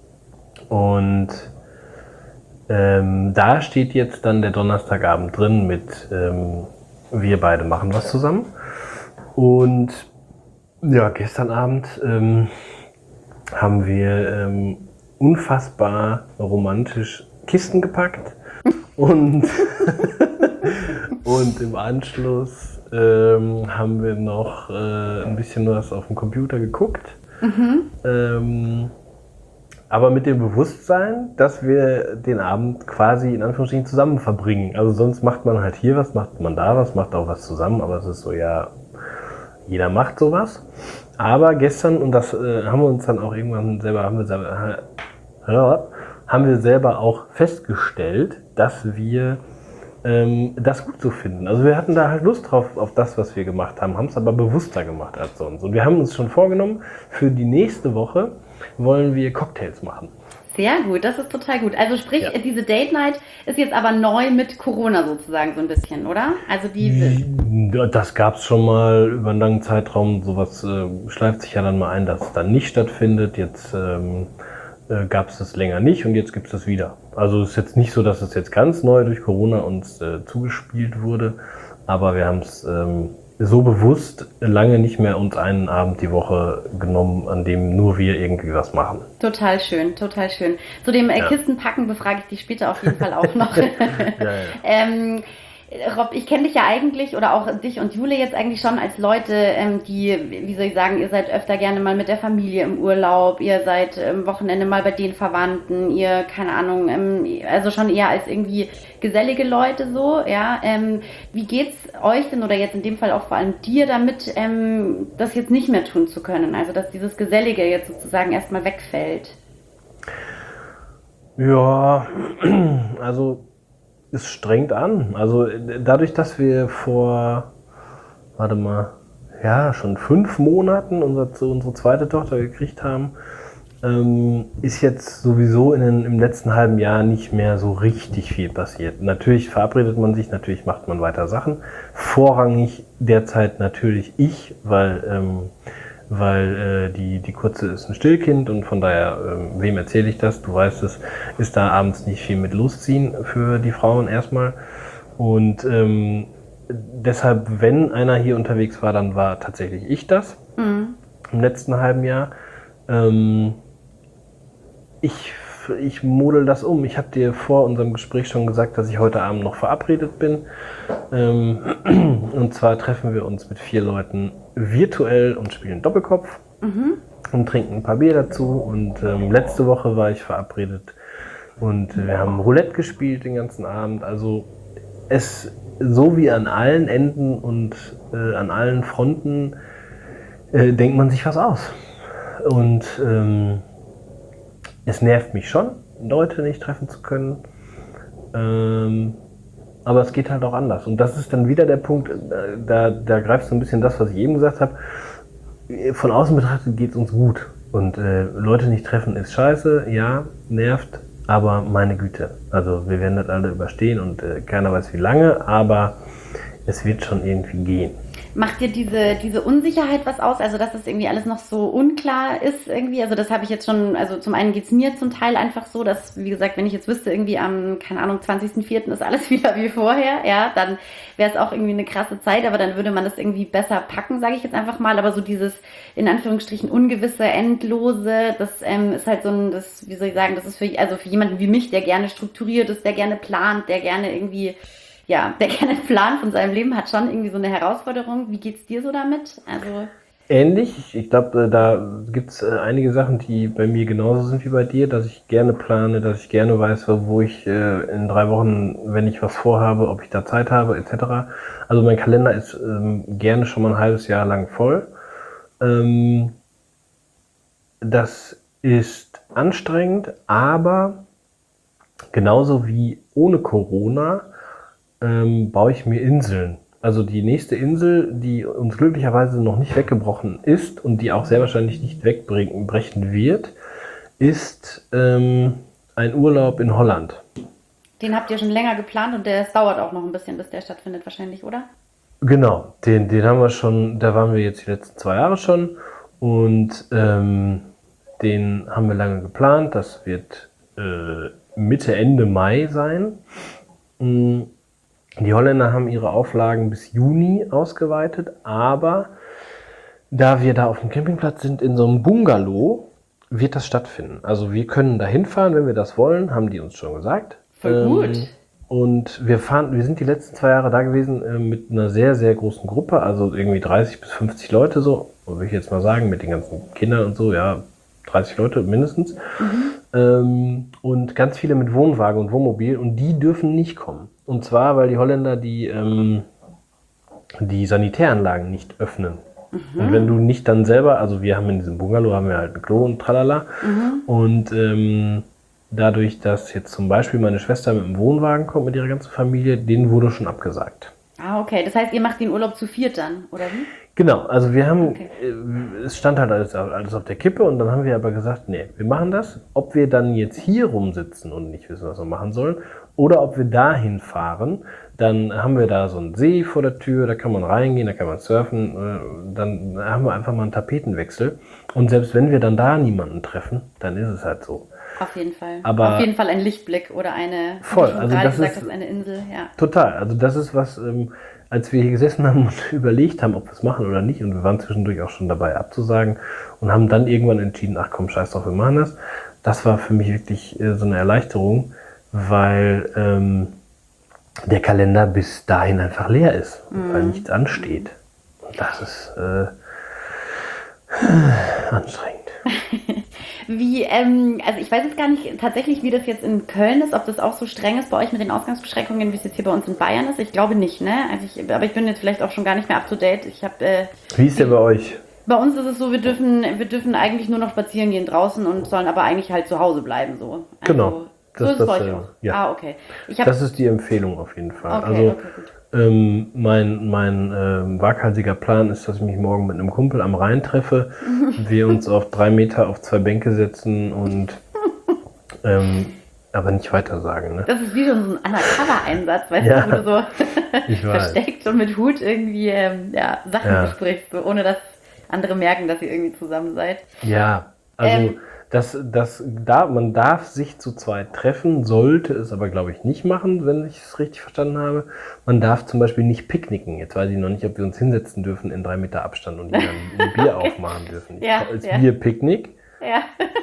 Und ähm, da steht jetzt dann der Donnerstagabend drin mit ähm, wir beide machen was zusammen. Und ja, gestern Abend ähm, haben wir ähm, unfassbar romantisch Kisten gepackt und, und im Anschluss ähm, haben wir noch äh, ein bisschen was auf dem Computer geguckt. mhm. Ähm, aber mit dem Bewusstsein, dass wir den Abend quasi in Anführungsstrichen zusammen verbringen. Also sonst macht man halt hier was, macht man da was, macht auch was zusammen, aber es ist so, ja, jeder macht sowas. Aber gestern, und das äh, haben wir uns dann auch irgendwann selber, haben wir selber, äh, haben wir selber auch festgestellt, dass wir ähm, das gut so finden. Also wir hatten da halt Lust drauf, auf das, was wir gemacht haben, haben es aber bewusster gemacht als sonst. Und wir haben uns schon vorgenommen, für die nächste Woche wollen wir Cocktails machen. Sehr gut, das ist total gut. Also sprich, Ja. diese Date Night ist jetzt aber neu mit Corona sozusagen so ein bisschen, oder? Also die, Ja, das gab es schon mal über einen langen Zeitraum. Sowas äh, schleift sich ja dann mal ein, dass es dann nicht stattfindet. Jetzt ähm, äh, gab es das länger nicht und jetzt gibt es das wieder. Also es ist jetzt nicht so, dass es jetzt ganz neu durch Corona uns äh, zugespielt wurde, aber wir haben es ähm, so bewusst lange nicht mehr uns einen Abend die Woche genommen, an dem nur wir irgendwie was machen. total schön, total schön. Zu dem äh, Ja. Kistenpacken befrage ich dich später auf jeden Fall auch noch. Ja, ja. ähm, Rob, ich kenne dich ja eigentlich oder auch dich und Jule jetzt eigentlich schon als Leute, ähm, die, wie soll ich sagen, ihr seid öfter gerne mal mit der Familie im Urlaub, ihr seid am Wochenende mal bei den Verwandten, ihr, keine Ahnung, ähm, also schon eher als irgendwie gesellige Leute so, ja. Ähm, wie geht's euch denn oder jetzt in dem Fall auch vor allem dir damit, ähm, das jetzt nicht mehr tun zu können? Also, dass dieses Gesellige jetzt sozusagen erstmal wegfällt. Ja, also es strengt an. Also dadurch, dass wir vor, warte mal, ja, schon fünf Monaten unsere, unsere zweite Tochter gekriegt haben, ähm, ist jetzt sowieso in den, im letzten halben Jahr nicht mehr so richtig viel passiert. Natürlich verabredet man sich, natürlich macht man weiter Sachen. Vorrangig derzeit natürlich ich, weil, ähm, weil äh, die, die Kurze ist ein Stillkind und von daher, ähm, wem erzähle ich das? Du weißt es, ist da abends nicht viel mit losziehen für die Frauen erstmal. Und ähm, deshalb, wenn einer hier unterwegs war, dann war tatsächlich ich das Mhm. im letzten halben Jahr. Ähm, ich, ich model das um. Ich habe dir vor unserem Gespräch schon gesagt, dass ich heute Abend noch verabredet bin. Ähm, und zwar treffen wir uns mit vier Leuten virtuell und spielen Doppelkopf. Mhm. und trinken ein paar Bier dazu. Und ähm, letzte Woche war ich verabredet und wir haben Roulette gespielt den ganzen Abend. Also es so wie an allen Enden und äh, an allen Fronten äh, denkt man sich was aus. Und ähm, es nervt mich schon, Leute nicht treffen zu können. Ähm, aber es geht halt auch anders. Und das ist dann wieder der Punkt, da, da greift so ein bisschen das, was ich eben gesagt habe. Von außen betrachtet geht es uns gut. Und äh, Leute nicht treffen ist scheiße, ja, nervt, aber meine Güte. Also wir werden das alle überstehen und äh, keiner weiß wie lange, aber es wird schon irgendwie gehen. Macht dir diese, diese Unsicherheit was aus? Also, dass das irgendwie alles noch so unklar ist irgendwie? Also, das habe ich jetzt schon, also zum einen geht es mir zum Teil einfach so, dass, wie gesagt, wenn ich jetzt wüsste, irgendwie am, keine Ahnung, zwanzigsten vierten ist alles wieder wie vorher, ja, dann wäre es auch irgendwie eine krasse Zeit, aber dann würde man das irgendwie besser packen, sage ich jetzt einfach mal. Aber so dieses, in Anführungsstrichen, ungewisse, endlose, das ähm, ist halt so ein, das, wie soll ich sagen, das ist für, also für jemanden wie mich, der gerne strukturiert ist, der gerne plant, der gerne irgendwie, ja, der gerne einen Plan von seinem Leben hat, schon irgendwie so eine Herausforderung. Wie geht's dir so damit? Also Ähnlich. Ich glaube, da gibt es einige Sachen, die bei mir genauso sind wie bei dir, dass ich gerne plane, dass ich gerne weiß, wo ich äh, in drei Wochen, wenn ich was vorhabe, ob ich da Zeit habe, et cetera. Also mein Kalender ist ähm, gerne schon mal ein halbes Jahr lang voll. Ähm, das ist anstrengend, aber genauso wie ohne Corona ähm, baue ich mir Inseln. Also die nächste Insel, die uns glücklicherweise noch nicht weggebrochen ist und die auch sehr wahrscheinlich nicht wegbrechen wird, ist ähm, ein Urlaub in Holland. den habt ihr schon länger geplant und der, es dauert auch noch ein bisschen, bis der stattfindet wahrscheinlich, oder? Genau, den, den haben wir schon, da waren wir jetzt die letzten zwei Jahre schon und ähm, den haben wir lange geplant. Das wird äh, Mitte, Ende Mai sein. Mm. Die Holländer haben ihre Auflagen bis Juni ausgeweitet, aber da wir da auf dem Campingplatz sind, in so einem Bungalow, wird das stattfinden. Also wir können da hinfahren, wenn wir das wollen, haben die uns schon gesagt. Voll gut. Ähm, und wir fahren, wir sind die letzten zwei Jahre da gewesen äh, mit einer sehr, sehr großen Gruppe, also irgendwie dreißig bis fünfzig Leute so, würde ich jetzt mal sagen, mit den ganzen Kindern und so, ja, dreißig Leute mindestens. Mhm. Ähm, und ganz viele mit Wohnwagen und Wohnmobil und die dürfen nicht kommen. Und zwar, weil die Holländer die, ähm, die Sanitäranlagen nicht öffnen. Mhm. Und wenn du nicht dann selber, also wir haben in diesem Bungalow haben wir halt ein Klo und tralala. Mhm. Und ähm, dadurch, dass jetzt zum Beispiel meine Schwester mit dem Wohnwagen kommt mit ihrer ganzen Familie, denen wurde schon abgesagt. Ah, okay. Das heißt, ihr macht den Urlaub zu viert dann, oder wie? Genau, also wir haben, Okay. äh, es stand halt alles, alles auf der Kippe und dann haben wir aber gesagt, nee, wir machen das. Ob wir dann jetzt hier rumsitzen und nicht wissen, was wir machen sollen, oder ob wir dahin fahren, dann haben wir da so einen See vor der Tür, da kann man reingehen, da kann man surfen, äh, dann haben wir einfach mal einen Tapetenwechsel. Und selbst wenn wir dann da niemanden treffen, dann ist es halt so. Auf jeden Fall. Aber Auf jeden Fall ein Lichtblick oder eine, voll, wie du also gerade das gesagt ist- hast, eine Insel, ja. Total, also das ist was, ähm, als wir hier gesessen haben und überlegt haben, ob wir es machen oder nicht, und wir waren zwischendurch auch schon dabei abzusagen und haben dann irgendwann entschieden, ach komm, scheiß drauf, wir machen das. Das war für mich wirklich äh, so eine Erleichterung, weil ähm, der Kalender bis dahin einfach leer ist, und weil nichts ansteht. Und das ist äh, anstrengend. Wie, ähm, also ich weiß jetzt gar nicht tatsächlich, wie das jetzt in Köln ist, ob das auch so streng ist bei euch mit den Ausgangsbeschränkungen, wie es jetzt hier bei uns in Bayern ist. Ich glaube nicht, ne? Also ich, aber ich bin jetzt vielleicht auch schon gar nicht mehr up to date. Ich habe äh, Wie ist der bei euch? bei uns ist es so, wir dürfen, wir dürfen eigentlich nur noch spazieren gehen draußen und sollen aber eigentlich halt zu Hause bleiben, so. Also, Genau. So Das- ist es bei das, euch äh, auch. ja. Ah, okay. Ich habe Das ist die Empfehlung auf jeden Fall. okay, Also okay, gut. Ähm, mein mein ähm, waghalsiger Plan ist, dass ich mich morgen mit einem Kumpel am Rhein treffe, wir uns auf drei Meter auf zwei Bänke setzen und ähm, aber nicht weiter sagen, ne? Das ist wie schon so ein Undercover-Einsatz, weißt Ja, du, wo du so ich weiß. versteckt und mit Hut irgendwie ähm, ja, Sachen Ja. besprichst, so, ohne dass andere merken, dass ihr irgendwie zusammen seid. Ja, also Ähm. das, das da, man darf sich zu zweit treffen, sollte es aber glaube ich nicht machen, wenn ich es richtig verstanden habe. Man darf zum Beispiel nicht picknicken. Jetzt weiß ich noch nicht, ob wir uns hinsetzen dürfen in drei Meter Abstand und die dann ein Bier aufmachen dürfen. Ja, Als ja. Bierpicknick. Ja.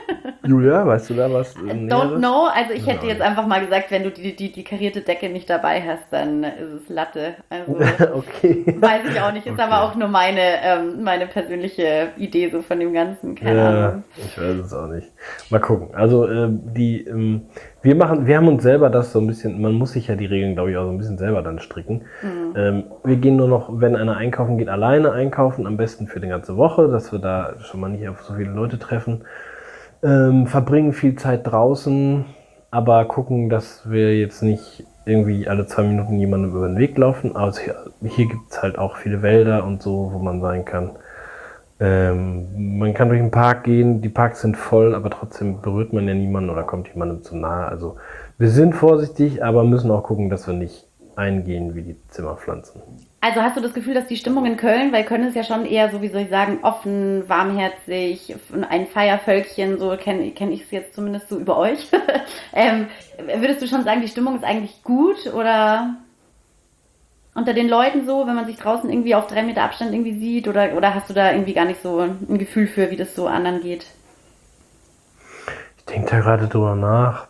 Julia, weißt du da was? äh, Don't Näheres? know. Also ich hätte Ja. jetzt einfach mal gesagt, wenn du die, die, die karierte Decke nicht dabei hast, dann ist es Latte. Also Okay. weiß ich auch nicht. Ist Okay. aber auch nur meine, ähm, meine persönliche Idee so von dem Ganzen. Keine Ja, Ahnung. ich weiß es auch nicht. Mal gucken. Also äh, die, ähm, wir machen, wir haben uns selber das so ein bisschen, man muss sich ja die Regeln, glaube ich, auch so ein bisschen selber dann stricken. Mhm. Ähm, wir gehen nur noch, wenn einer einkaufen geht, alleine einkaufen, am besten für die ganze Woche, dass wir da schon mal nicht auf so viele Leute treffen. Ähm, verbringen viel Zeit draußen, aber gucken, dass wir jetzt nicht irgendwie alle zwei Minuten jemandem über den Weg laufen. Also hier, hier gibt es halt auch viele Wälder und so, wo man sein kann. Ähm, man kann durch den Park gehen, die Parks sind voll, aber trotzdem berührt man ja niemanden oder kommt jemandem zu nahe. Also wir sind vorsichtig, aber müssen auch gucken, dass wir nicht eingehen wie die Zimmerpflanzen. Also hast du das Gefühl, dass die Stimmung in Köln, weil Köln ist ja schon eher so, wie soll ich sagen, offen, warmherzig, ein Feiervölkchen, so kenne kenn ich es jetzt zumindest so über euch. ähm, würdest du schon sagen, die Stimmung ist eigentlich gut oder unter den Leuten so, wenn man sich draußen irgendwie auf drei Meter Abstand irgendwie sieht oder, oder hast du da irgendwie gar nicht so ein Gefühl für, wie das so anderen geht? Ich denke da gerade drüber nach.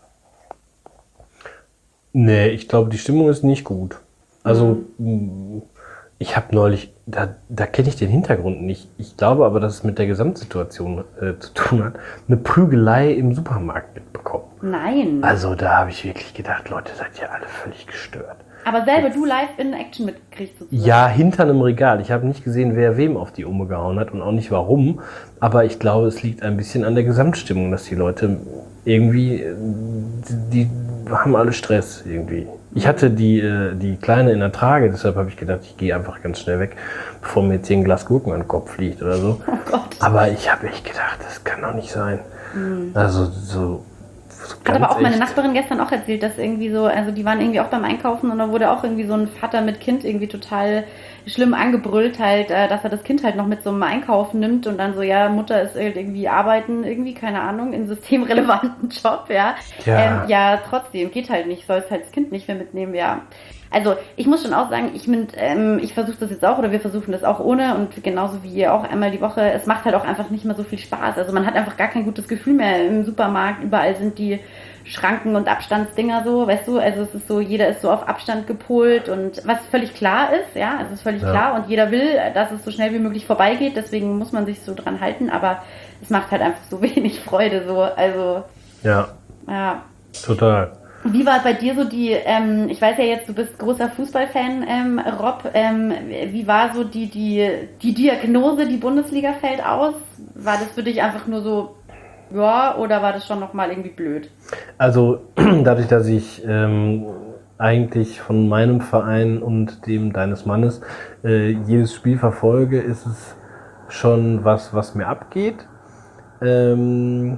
Nee, ich glaube, die Stimmung ist nicht gut. Also, mh, ich habe neulich, da, da kenne ich den Hintergrund nicht. Ich glaube aber, dass es mit der Gesamtsituation äh, zu tun hat, eine Prügelei im Supermarkt mitbekommen. Nein. Also, da habe ich wirklich gedacht, Leute, seid ihr alle völlig gestört. Aber selber du live in Action mitkriegst sozusagen. Ja, hinter einem Regal. Ich habe nicht gesehen, wer wem auf die Umme gehauen hat und auch nicht warum. Aber ich glaube, es liegt ein bisschen an der Gesamtstimmung, dass die Leute irgendwie, äh, die, die haben alle Stress irgendwie. Ich hatte die, äh, die Kleine in der Trage, deshalb habe ich gedacht, ich gehe einfach ganz schnell weg, bevor mir jetzt hier ein Glas Gurken an den Kopf fliegt oder so. Oh Gott. Aber ich habe echt gedacht, das kann doch nicht sein. Also so. so Hat aber ganz auch meine echt. Nachbarin gestern auch erzählt, dass irgendwie so, also die waren irgendwie auch beim Einkaufen und da wurde auch irgendwie so ein Vater mit Kind irgendwie total schlimm angebrüllt halt, äh, dass er das Kind halt noch mit so einem Einkaufen nimmt und dann so, ja, Mutter ist halt irgendwie arbeiten, irgendwie, keine Ahnung, in systemrelevanten Job, ja. Ja. Ähm, ja, trotzdem, geht halt nicht, soll es halt das Kind nicht mehr mitnehmen, ja. Also ich muss schon auch sagen, ich, mit, ähm, ich versuche das jetzt auch oder wir versuchen das auch ohne und genauso wie ihr auch einmal die Woche. Es macht halt auch einfach nicht mehr so viel Spaß. Also man hat einfach gar kein gutes Gefühl mehr im Supermarkt. Überall sind die Schranken und Abstandsdinger so, weißt du. Also es ist so, jeder ist so auf Abstand gepolt und was völlig klar ist, ja, es ist völlig Ja. klar und jeder will, dass es so schnell wie möglich vorbeigeht. Deswegen muss man sich so dran halten, aber es macht halt einfach so wenig Freude so. Also Ja, ja. total. Wie war bei dir so die, ähm, ich weiß ja jetzt, du bist großer Fußballfan, ähm, Rob, ähm, wie war so die, die, die Diagnose, die Bundesliga fällt aus? War das für dich einfach nur so, ja, oder war das schon nochmal irgendwie blöd? Also dadurch, dass ich ähm, eigentlich von meinem Verein und dem deines Mannes äh, jedes Spiel verfolge, ist es schon was, was mir abgeht. Ähm,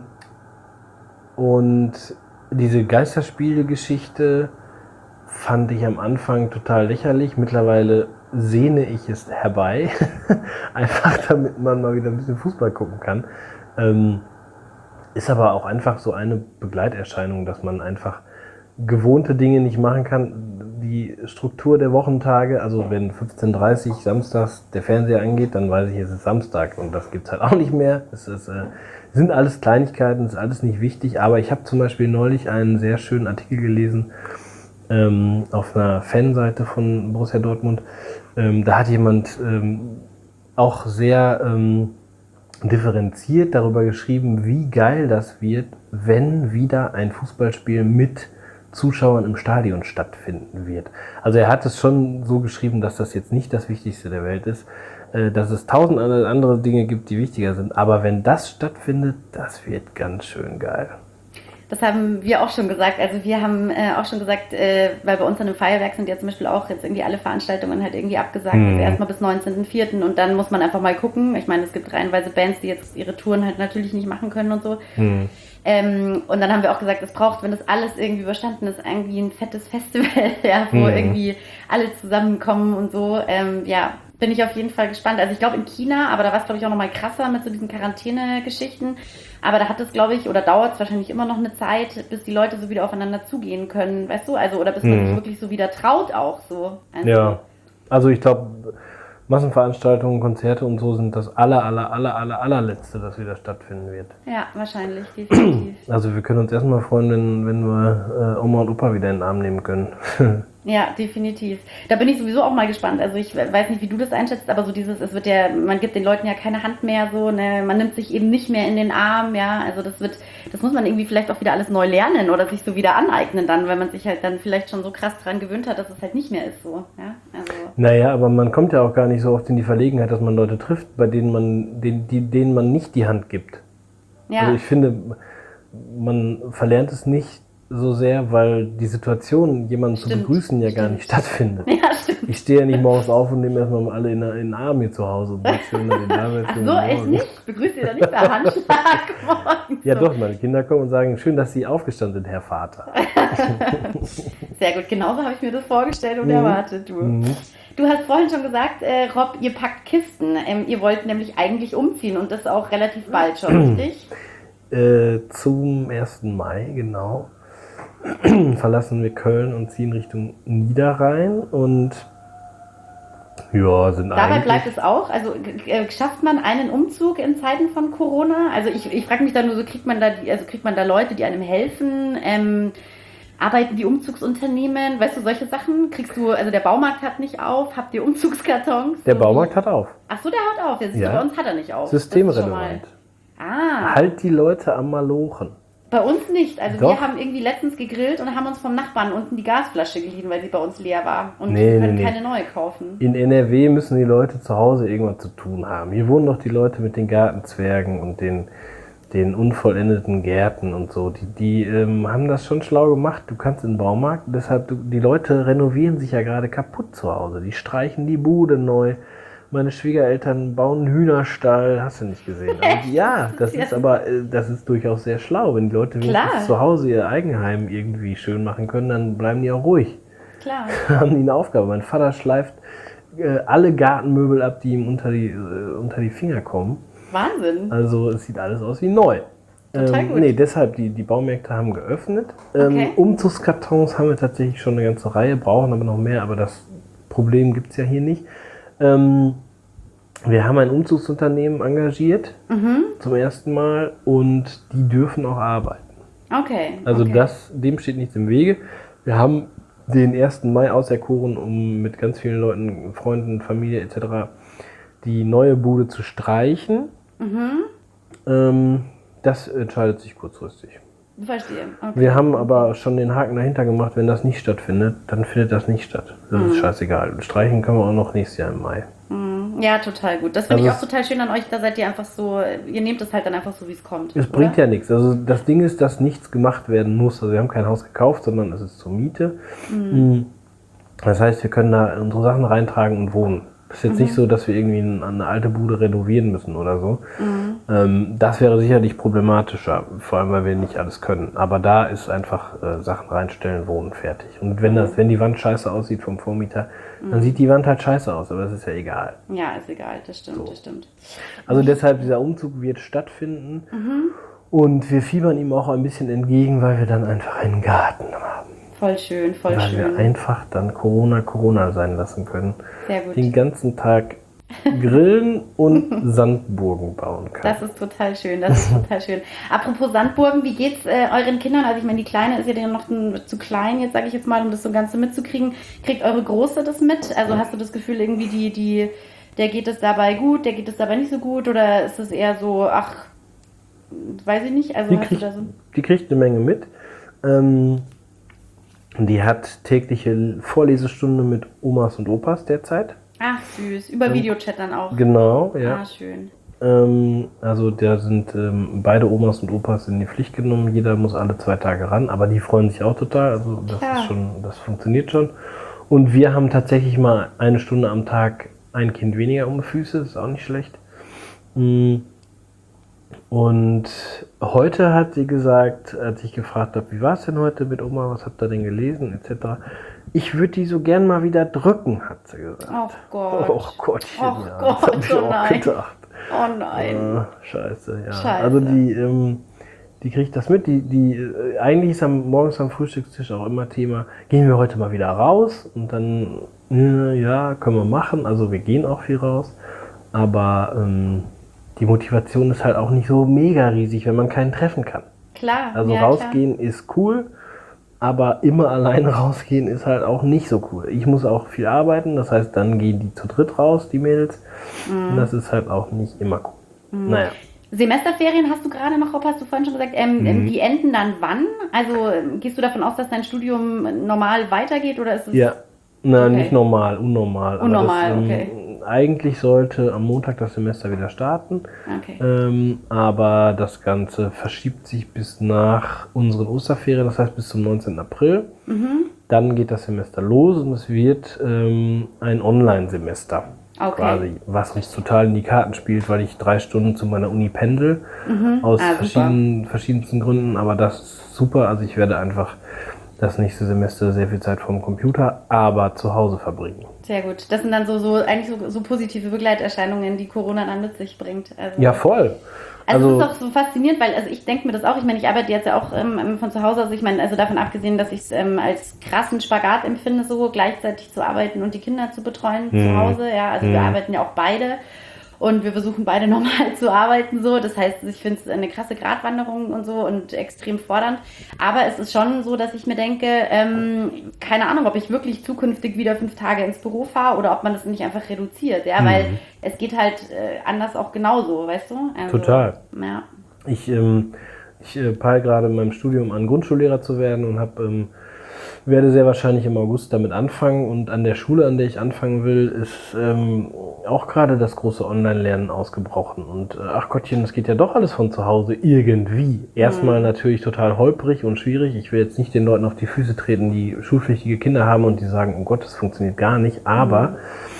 und diese Geisterspiele-Geschichte fand ich am Anfang total lächerlich. Mittlerweile sehne ich es herbei, einfach damit man mal wieder ein bisschen Fußball gucken kann. Ähm, ist aber auch einfach so eine Begleiterscheinung, dass man einfach gewohnte Dinge nicht machen kann. Die Struktur der Wochentage, also wenn fünfzehn Uhr dreißig samstags der Fernseher angeht, dann weiß ich, es ist Samstag und das gibt's halt auch nicht mehr. Es ist, äh, sind alles Kleinigkeiten, ist alles nicht wichtig, aber ich habe zum Beispiel neulich einen sehr schönen Artikel gelesen ähm, auf einer Fanseite von Borussia Dortmund. Ähm, da hat jemand ähm, auch sehr ähm, differenziert darüber geschrieben, wie geil das wird, wenn wieder ein Fußballspiel mit Zuschauern im Stadion stattfinden wird. Also er hat es schon so geschrieben, dass das jetzt nicht das Wichtigste der Welt ist, äh, dass es tausend andere Dinge gibt, die wichtiger sind. Aber wenn das stattfindet, das wird ganz schön geil. Das haben wir auch schon gesagt. Also wir haben äh, auch schon gesagt, äh, weil bei uns an dem Feuerwerk sind ja zum Beispiel auch jetzt irgendwie alle Veranstaltungen halt irgendwie abgesagt. Mhm. Also erstmal bis neunzehnten vierten und dann muss man einfach mal gucken. Ich meine, es gibt reihenweise Bands, die jetzt ihre Touren halt natürlich nicht machen können und so. Hm. Ähm, und dann haben wir auch gesagt, es braucht, wenn das alles irgendwie überstanden ist, irgendwie ein fettes Festival, ja, wo Mhm. irgendwie alle zusammenkommen und so. Ähm, ja, bin ich auf jeden Fall gespannt. Also ich glaube in China, aber da war es glaube ich auch nochmal krasser mit so diesen Quarantäne-Geschichten. Aber da hat es glaube ich, oder dauert es wahrscheinlich immer noch eine Zeit, bis die Leute so wieder aufeinander zugehen können, weißt du? Also, oder bis man Mhm. sich wirklich so wieder traut auch so. Also, Ja, also ich glaube, Massenveranstaltungen, Konzerte und so sind das aller, aller, aller, aller, allerletzte, das wieder stattfinden wird. Ja, wahrscheinlich, definitiv. Also wir können uns erstmal freuen, wenn, wenn wir äh, Oma und Opa wieder in den Arm nehmen können. Ja, definitiv. Da bin ich sowieso auch mal gespannt. Also ich weiß nicht, wie du das einschätzt, aber so dieses, es wird ja, man gibt den Leuten ja keine Hand mehr so, ne, man nimmt sich eben nicht mehr in den Arm, ja, also das wird, das muss man irgendwie vielleicht auch wieder alles neu lernen oder sich so wieder aneignen dann, weil man sich halt dann vielleicht schon so krass dran gewöhnt hat, dass es halt nicht mehr ist so, ja, also. Naja, aber man kommt ja auch gar nicht so oft in die Verlegenheit, dass man Leute trifft, bei denen man, denen, die, denen man nicht die Hand gibt. Ja. Also ich finde, man verlernt es nicht so sehr, weil die Situation, jemanden Stimmt, zu begrüßen, ja gar stimmt. nicht stattfindet. Ja, stimmt. Ich stehe ja nicht morgens auf und nehme erstmal alle in, in den Arm hier zu Hause. Und sag schön, den David, Ach schönen so, echt Morgen. nicht? Begrüßt ihr da nicht per Handschlag morgens? Ja so. doch, meine Kinder kommen und sagen, schön, dass Sie aufgestanden sind, Herr Vater. Sehr gut, genauso habe ich mir das vorgestellt und Mhm. erwartet, du. Mhm. Du hast vorhin schon gesagt, äh, Rob, ihr packt Kisten. Ähm, ihr wollt nämlich eigentlich umziehen und das auch relativ bald schon, richtig? Äh, zum ersten Mai, genau, verlassen wir Köln und ziehen Richtung Niederrhein und ja, sind Dabei eigentlich... bleibt es auch. Also g- äh, schafft man einen Umzug in Zeiten von Corona? Also ich, ich frage mich da nur so, kriegt man da die, also kriegt man da Leute, die einem helfen? Ähm, arbeiten die Umzugsunternehmen? Weißt du, solche Sachen? Kriegst du, also der Baumarkt hat nicht auf, habt ihr Umzugskartons? Der So Baumarkt wie- hat auf. Ach so, der hat auf. Ja, siehst du, Ja. bei uns hat er nicht auf. Das ist schon Systemrelevant. mal- Ah, Halt die Leute am Malochen. bei uns nicht. Also Doch. wir haben irgendwie letztens gegrillt und haben uns vom Nachbarn unten die Gasflasche geliehen, weil sie bei uns leer war. Und Nee, wir können nee, nee. keine neue kaufen. In N R W müssen die Leute zu Hause irgendwas zu tun haben. Hier wohnen doch die Leute mit den Gartenzwergen und den, den unvollendeten Gärten und so. Die, die ähm, haben das schon schlau gemacht. Du kannst in den Baumarkt, deshalb, du, die Leute renovieren sich ja gerade kaputt zu Hause. Die streichen die Bude neu. Meine Schwiegereltern bauen einen Hühnerstall, hast du nicht gesehen. Also, ja, das Ja. ist aber, äh, das ist durchaus sehr schlau. Wenn die Leute Klar. wenigstens zu Hause ihr Eigenheim irgendwie schön machen können, dann bleiben die auch ruhig. Klar. Haben die eine Aufgabe. Mein Vater schleift äh, alle Gartenmöbel ab, die ihm unter die, äh, unter die Finger kommen. Wahnsinn. Also es sieht alles aus wie neu. Total ähm, gut. Nee, deshalb, die, die Baumärkte haben geöffnet. Ähm, Okay. Umzugskartons haben wir tatsächlich schon eine ganze Reihe, brauchen aber noch mehr, aber das Problem gibt es ja hier nicht. Ähm, wir haben ein Umzugsunternehmen engagiert Mhm. zum ersten Mal und die dürfen auch arbeiten. Okay. Also okay. das, dem steht nichts im Wege. Wir haben den ersten Mai auserkoren, um mit ganz vielen Leuten, Freunden, Familie et cetera die neue Bude zu streichen. Mhm. Ähm, das entscheidet sich kurzfristig. Verstehe. Okay. Wir haben aber schon den Haken dahinter gemacht, wenn das nicht stattfindet, dann findet das nicht statt. Das Mhm. ist scheißegal. Streichen können wir auch noch nächstes Jahr im Mai. Mhm. Ja, total gut. Das finde ich Also auch total schön an euch. Da seid ihr einfach so, ihr nehmt es halt dann einfach so, wie es kommt. Es bringt ja nichts. Also das Ding ist, dass nichts gemacht werden muss. Also wir haben kein Haus gekauft, sondern es ist zur Miete. Mhm. Das heißt, wir können da unsere Sachen reintragen und wohnen. Es ist jetzt nicht so, dass wir irgendwie eine alte Bude renovieren müssen oder so. Mhm. Ähm, das wäre sicherlich problematischer, vor allem weil wir nicht alles können. Aber da ist einfach äh, Sachen reinstellen, wohnen, fertig. Und wenn das, wenn die Wand scheiße aussieht vom Vormieter, dann sieht die Wand halt scheiße aus, aber das ist ja egal. Ja, ist egal. Das stimmt, So. das stimmt. Also deshalb, dieser Umzug wird stattfinden. Und wir fiebern ihm auch ein bisschen entgegen, weil wir dann einfach einen Garten haben. Voll schön, voll Weil wir schön. einfach dann Corona Corona sein lassen können. Sehr gut. Den ganzen Tag grillen und Sandburgen bauen können. Das ist total schön, das ist total schön. Apropos Sandburgen, wie geht's äh, euren Kindern? Also ich meine, die Kleine ist ja dann noch ein, zu klein, jetzt sage ich jetzt mal, um das so Ganze mitzukriegen. Kriegt eure Große das mit? Also hast du das Gefühl, irgendwie die, die, der geht es dabei gut, der geht es dabei nicht so gut? Oder ist es eher so, ach, weiß ich nicht, also Die hast kriegt, du da so... die kriegt eine Menge mit. Ähm, die hat tägliche Vorlesestunde mit Omas und Opas derzeit. Ach süß, über Videochat dann auch. Genau, ja. Ah, schön. Ähm, also da sind ähm, beide Omas und Opas in die Pflicht genommen. Jeder muss alle zwei Tage ran, aber die freuen sich auch total. Also das Klar. ist schon, das funktioniert schon. Und wir haben tatsächlich mal eine Stunde am Tag ein Kind weniger um die Füße, das ist auch nicht schlecht. Mm. Und heute hat sie gesagt, als ich gefragt habe, wie war es denn heute mit Oma, was habt ihr denn gelesen, et cetera. Ich würde die so gern mal wieder drücken, hat sie gesagt. Oh Gott. Oh Gottchen, Och ja, Gott, das hab ich oh auch nein. gedacht. Oh nein. Ah, scheiße, ja. Scheiße. Also die, ähm, die kriegt das mit. Die, die, äh, eigentlich ist am morgens am Frühstückstisch auch immer Thema, gehen wir heute mal wieder raus? Und dann, äh, ja, können wir machen. Also wir gehen auch viel raus. Aber ähm, die Motivation ist halt auch nicht so mega riesig, wenn man keinen treffen kann. Klar. Also ja, rausgehen klar. Ist cool, aber immer alleine rausgehen ist halt auch nicht so cool. Ich muss auch viel arbeiten, das heißt, dann gehen die zu dritt raus, die Mädels. Mhm. Und das ist halt auch nicht immer cool. Mhm. Naja. Semesterferien hast du gerade noch, Rob, hast du vorhin schon gesagt, ähm, mhm. die enden dann wann? Also gehst du davon aus, dass dein Studium normal weitergeht oder ist es... Ja, nein, okay. nicht normal, unnormal. Unnormal, das, ähm, okay. Eigentlich sollte am Montag das Semester wieder starten, okay. ähm, aber das Ganze verschiebt sich bis nach unseren Osterferien, das heißt bis zum neunzehnten April. Mhm. Dann geht das Semester los und es wird ähm, ein Online-Semester. Okay. Quasi, was uns total in die Karten spielt, weil ich drei Stunden zu meiner Uni pendel, mhm. aus ah, verschiedenen, verschiedensten Gründen, aber das ist super, also ich werde einfach das nächste Semester sehr viel Zeit vom Computer, aber zu Hause verbringen. Sehr gut. Das sind dann so, so eigentlich so, so positive Begleiterscheinungen, die Corona dann mit sich bringt. Also, ja, voll. Also, also es ist auch so faszinierend, weil also ich denke mir das auch, ich meine, ich arbeite jetzt ja auch ähm, von zu Hause, also ich meine, also davon abgesehen, dass ich es ähm, als krassen Spagat empfinde, so gleichzeitig zu arbeiten und die Kinder zu betreuen hm. zu Hause, ja, also hm. wir arbeiten ja auch beide. Und wir versuchen beide normal zu arbeiten, so. Das heißt, ich finde es eine krasse Gratwanderung und so und extrem fordernd. Aber es ist schon so, dass ich mir denke, ähm, keine Ahnung, ob ich wirklich zukünftig wieder fünf Tage ins Büro fahre oder ob man das nicht einfach reduziert, ja, mhm. weil es geht halt äh, anders auch genauso, weißt du? Also, total. Ja. Ich, ähm, ich äh, peile gerade in meinem Studium an, Grundschullehrer zu werden und habe ähm, werde sehr wahrscheinlich im August damit anfangen und an der Schule, an der ich anfangen will, ist ähm, auch gerade das große Online-Lernen ausgebrochen und äh, ach Gottchen, das geht ja doch alles von zu Hause irgendwie. Erstmal mhm. natürlich total holprig und schwierig. Ich will jetzt nicht den Leuten auf die Füße treten, die schulpflichtige Kinder haben und die sagen, oh Gott, das funktioniert gar nicht, aber mhm.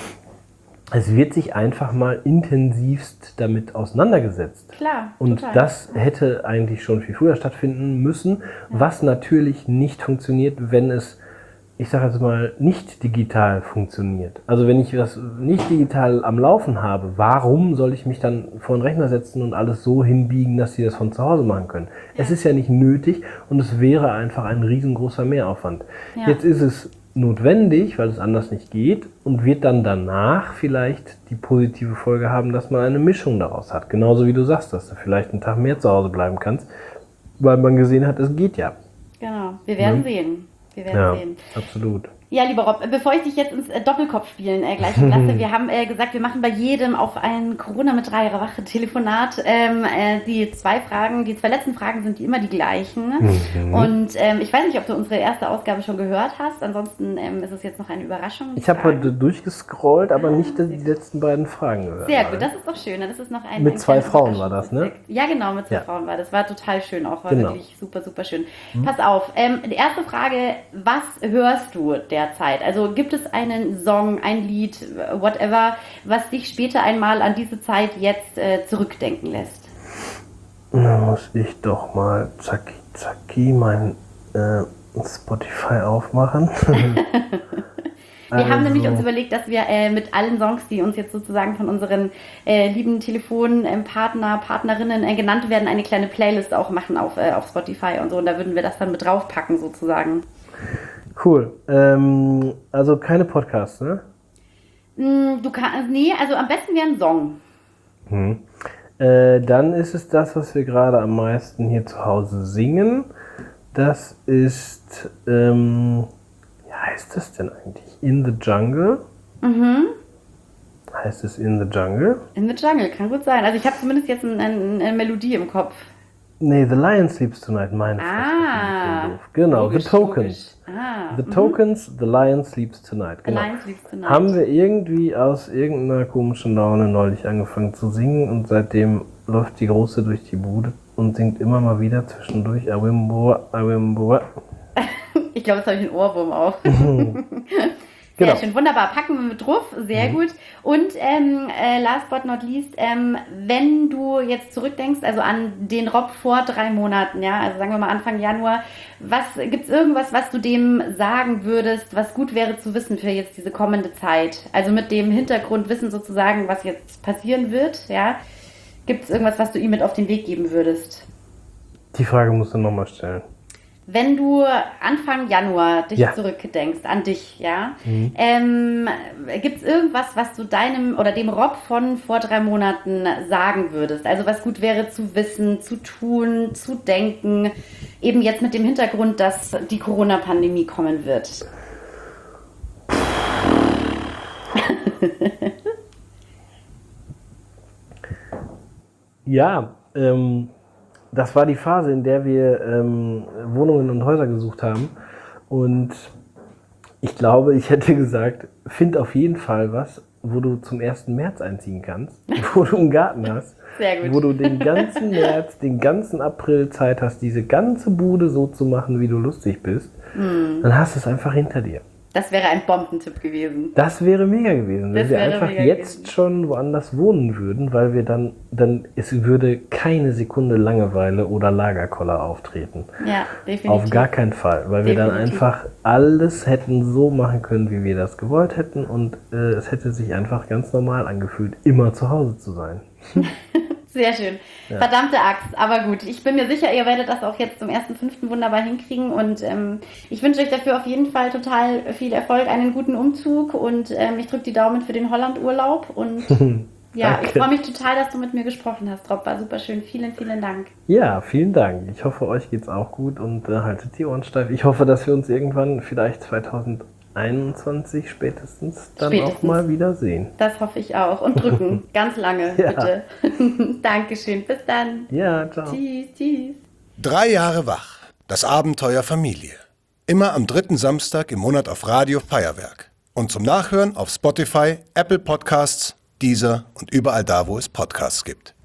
es wird sich einfach mal intensivst damit auseinandergesetzt. Klar. Und total. Das hätte eigentlich schon viel früher stattfinden müssen, ja. was natürlich nicht funktioniert, wenn es, ich sage jetzt mal, nicht digital funktioniert. Also wenn ich das nicht digital am Laufen habe, warum soll ich mich dann vor den Rechner setzen und alles so hinbiegen, dass sie das von zu Hause machen können? Ja. Es ist ja nicht nötig und es wäre einfach ein riesengroßer Mehraufwand. Ja. Jetzt ist es notwendig, weil es anders nicht geht und wird dann danach vielleicht die positive Folge haben, dass man eine Mischung daraus hat. Genauso wie du sagst, dass du vielleicht einen Tag mehr zu Hause bleiben kannst, weil man gesehen hat, es geht ja. Genau, wir werden ja. sehen. Wir werden ja, sehen. Absolut. Ja, lieber Rob, bevor ich dich jetzt ins äh, Doppelkopfspielen äh, gleich lasse, wir haben äh, gesagt, wir machen bei jedem auf ein Corona mit drei Jahre Wache Telefonat ähm, äh, die zwei Fragen, die zwei letzten Fragen sind die immer die gleichen. Mhm. Und ähm, ich weiß nicht, ob du unsere erste Ausgabe schon gehört hast, ansonsten ähm, ist es jetzt noch eine Überraschung. Ich habe heute durchgescrollt, aber nicht die letzten beiden Fragen gehört. Sehr gut, das ist doch schön. Das ist noch ein, mit ein zwei Frauen war das, ne? Ja, genau, mit zwei ja. Frauen war das. War total schön auch, war genau. wirklich super, super schön. Mhm. Pass auf, ähm, die erste Frage, was hörst du derzeit? Also gibt es einen Song, ein Lied, whatever, was dich später einmal an diese Zeit jetzt äh, zurückdenken lässt? Da muss ich doch mal zacki zacki mein äh, Spotify aufmachen. Wir also. haben nämlich uns überlegt, dass wir äh, mit allen Songs, die uns jetzt sozusagen von unseren äh, lieben Telefonpartner, äh, Partnerinnen äh, genannt werden, eine kleine Playlist auch machen auf, äh, auf Spotify und so. Und da würden wir das dann mit draufpacken sozusagen. Cool. Ähm, also keine Podcasts, ne? Du kannst, nee, also am besten wäre ein Song. Hm. Äh, dann ist es das, was wir gerade am meisten hier zu Hause singen. Das ist, ähm, wie heißt das denn eigentlich? In the Jungle? Mhm. Heißt es In the Jungle? In the Jungle, kann gut sein. Also ich habe zumindest jetzt ein, ein, eine Melodie im Kopf. Nee, The Lion Sleeps Tonight, meine Ah, genau, logisch, The Tokens. Ah, The mhm. Tokens, The Lion Sleeps Tonight. Genau. The Lion Sleeps Tonight. Haben wir irgendwie aus irgendeiner komischen Laune neulich angefangen zu singen und seitdem läuft die Große durch die Bude und singt immer mal wieder zwischendurch Awimboa, Awimboa. Ich glaube, jetzt habe ich einen Ohrwurm auf. Sehr genau. schön, wunderbar. Packen wir mit drauf, sehr mhm. gut. Und ähm, äh, last but not least, ähm, wenn du jetzt zurückdenkst, also an den Rob vor drei Monaten, ja, also sagen wir mal Anfang Januar, was gibt's irgendwas, was du dem sagen würdest, was gut wäre zu wissen für jetzt diese kommende Zeit? Also mit dem Hintergrundwissen sozusagen, was jetzt passieren wird, ja, gibt es irgendwas, was du ihm mit auf den Weg geben würdest? Die Frage musst du nochmal stellen. Wenn du Anfang Januar dich Ja. zurückdenkst, an dich, ja, Mhm. ähm, gibt es irgendwas, was du deinem oder dem Rob von vor drei Monaten sagen würdest? Also was gut wäre zu wissen, zu tun, zu denken, eben jetzt mit dem Hintergrund, dass die Corona-Pandemie kommen wird? Ja, ähm, das war die Phase, in der wir ähm, Wohnungen und Häuser gesucht haben. Und ich glaube, ich hätte gesagt, find auf jeden Fall was, wo du zum ersten März einziehen kannst, wo du einen Garten hast, Sehr gut. wo du den ganzen März, den ganzen April Zeit hast, diese ganze Bude so zu machen, wie du lustig bist. Dann hast du es einfach hinter dir. Das wäre ein Bombentipp gewesen. Das wäre mega gewesen, wenn Das wir wäre einfach mega jetzt gewesen. schon woanders wohnen würden, weil wir dann, dann, es würde keine Sekunde Langeweile oder Lagerkoller auftreten. Ja, definitiv. Auf gar keinen Fall, weil wir dann Definitiv. einfach alles hätten so machen können, wie wir das gewollt hätten und äh, es hätte sich einfach ganz normal angefühlt, immer zu Hause zu sein. Sehr schön. Verdammte Axt. Aber gut, ich bin mir sicher, ihr werdet das auch jetzt zum ersten fünften wunderbar hinkriegen. Und ähm, ich wünsche euch dafür auf jeden Fall total viel Erfolg, einen guten Umzug. Und ähm, ich drücke die Daumen für den Holland-Urlaub. Und ja, Danke. ich freue mich total, dass du mit mir gesprochen hast, Rob. War super schön. Vielen, vielen Dank. Ja, vielen Dank. Ich hoffe, euch geht's auch gut und äh, haltet die Ohren steif. Ich hoffe, dass wir uns irgendwann vielleicht zweitausendeinundzwanzig spätestens dann Spätestens. auch mal wiedersehen. Das hoffe ich auch. Und drücken. Ganz lange, Ja. bitte. Dankeschön. Bis dann. Ja, ciao. Tschüss, tschüss. Drei Jahre wach. Das Abenteuer Familie. Immer am dritten Samstag im Monat auf Radio Feuerwerk. Und zum Nachhören auf Spotify, Apple Podcasts, Deezer und überall da, wo es Podcasts gibt.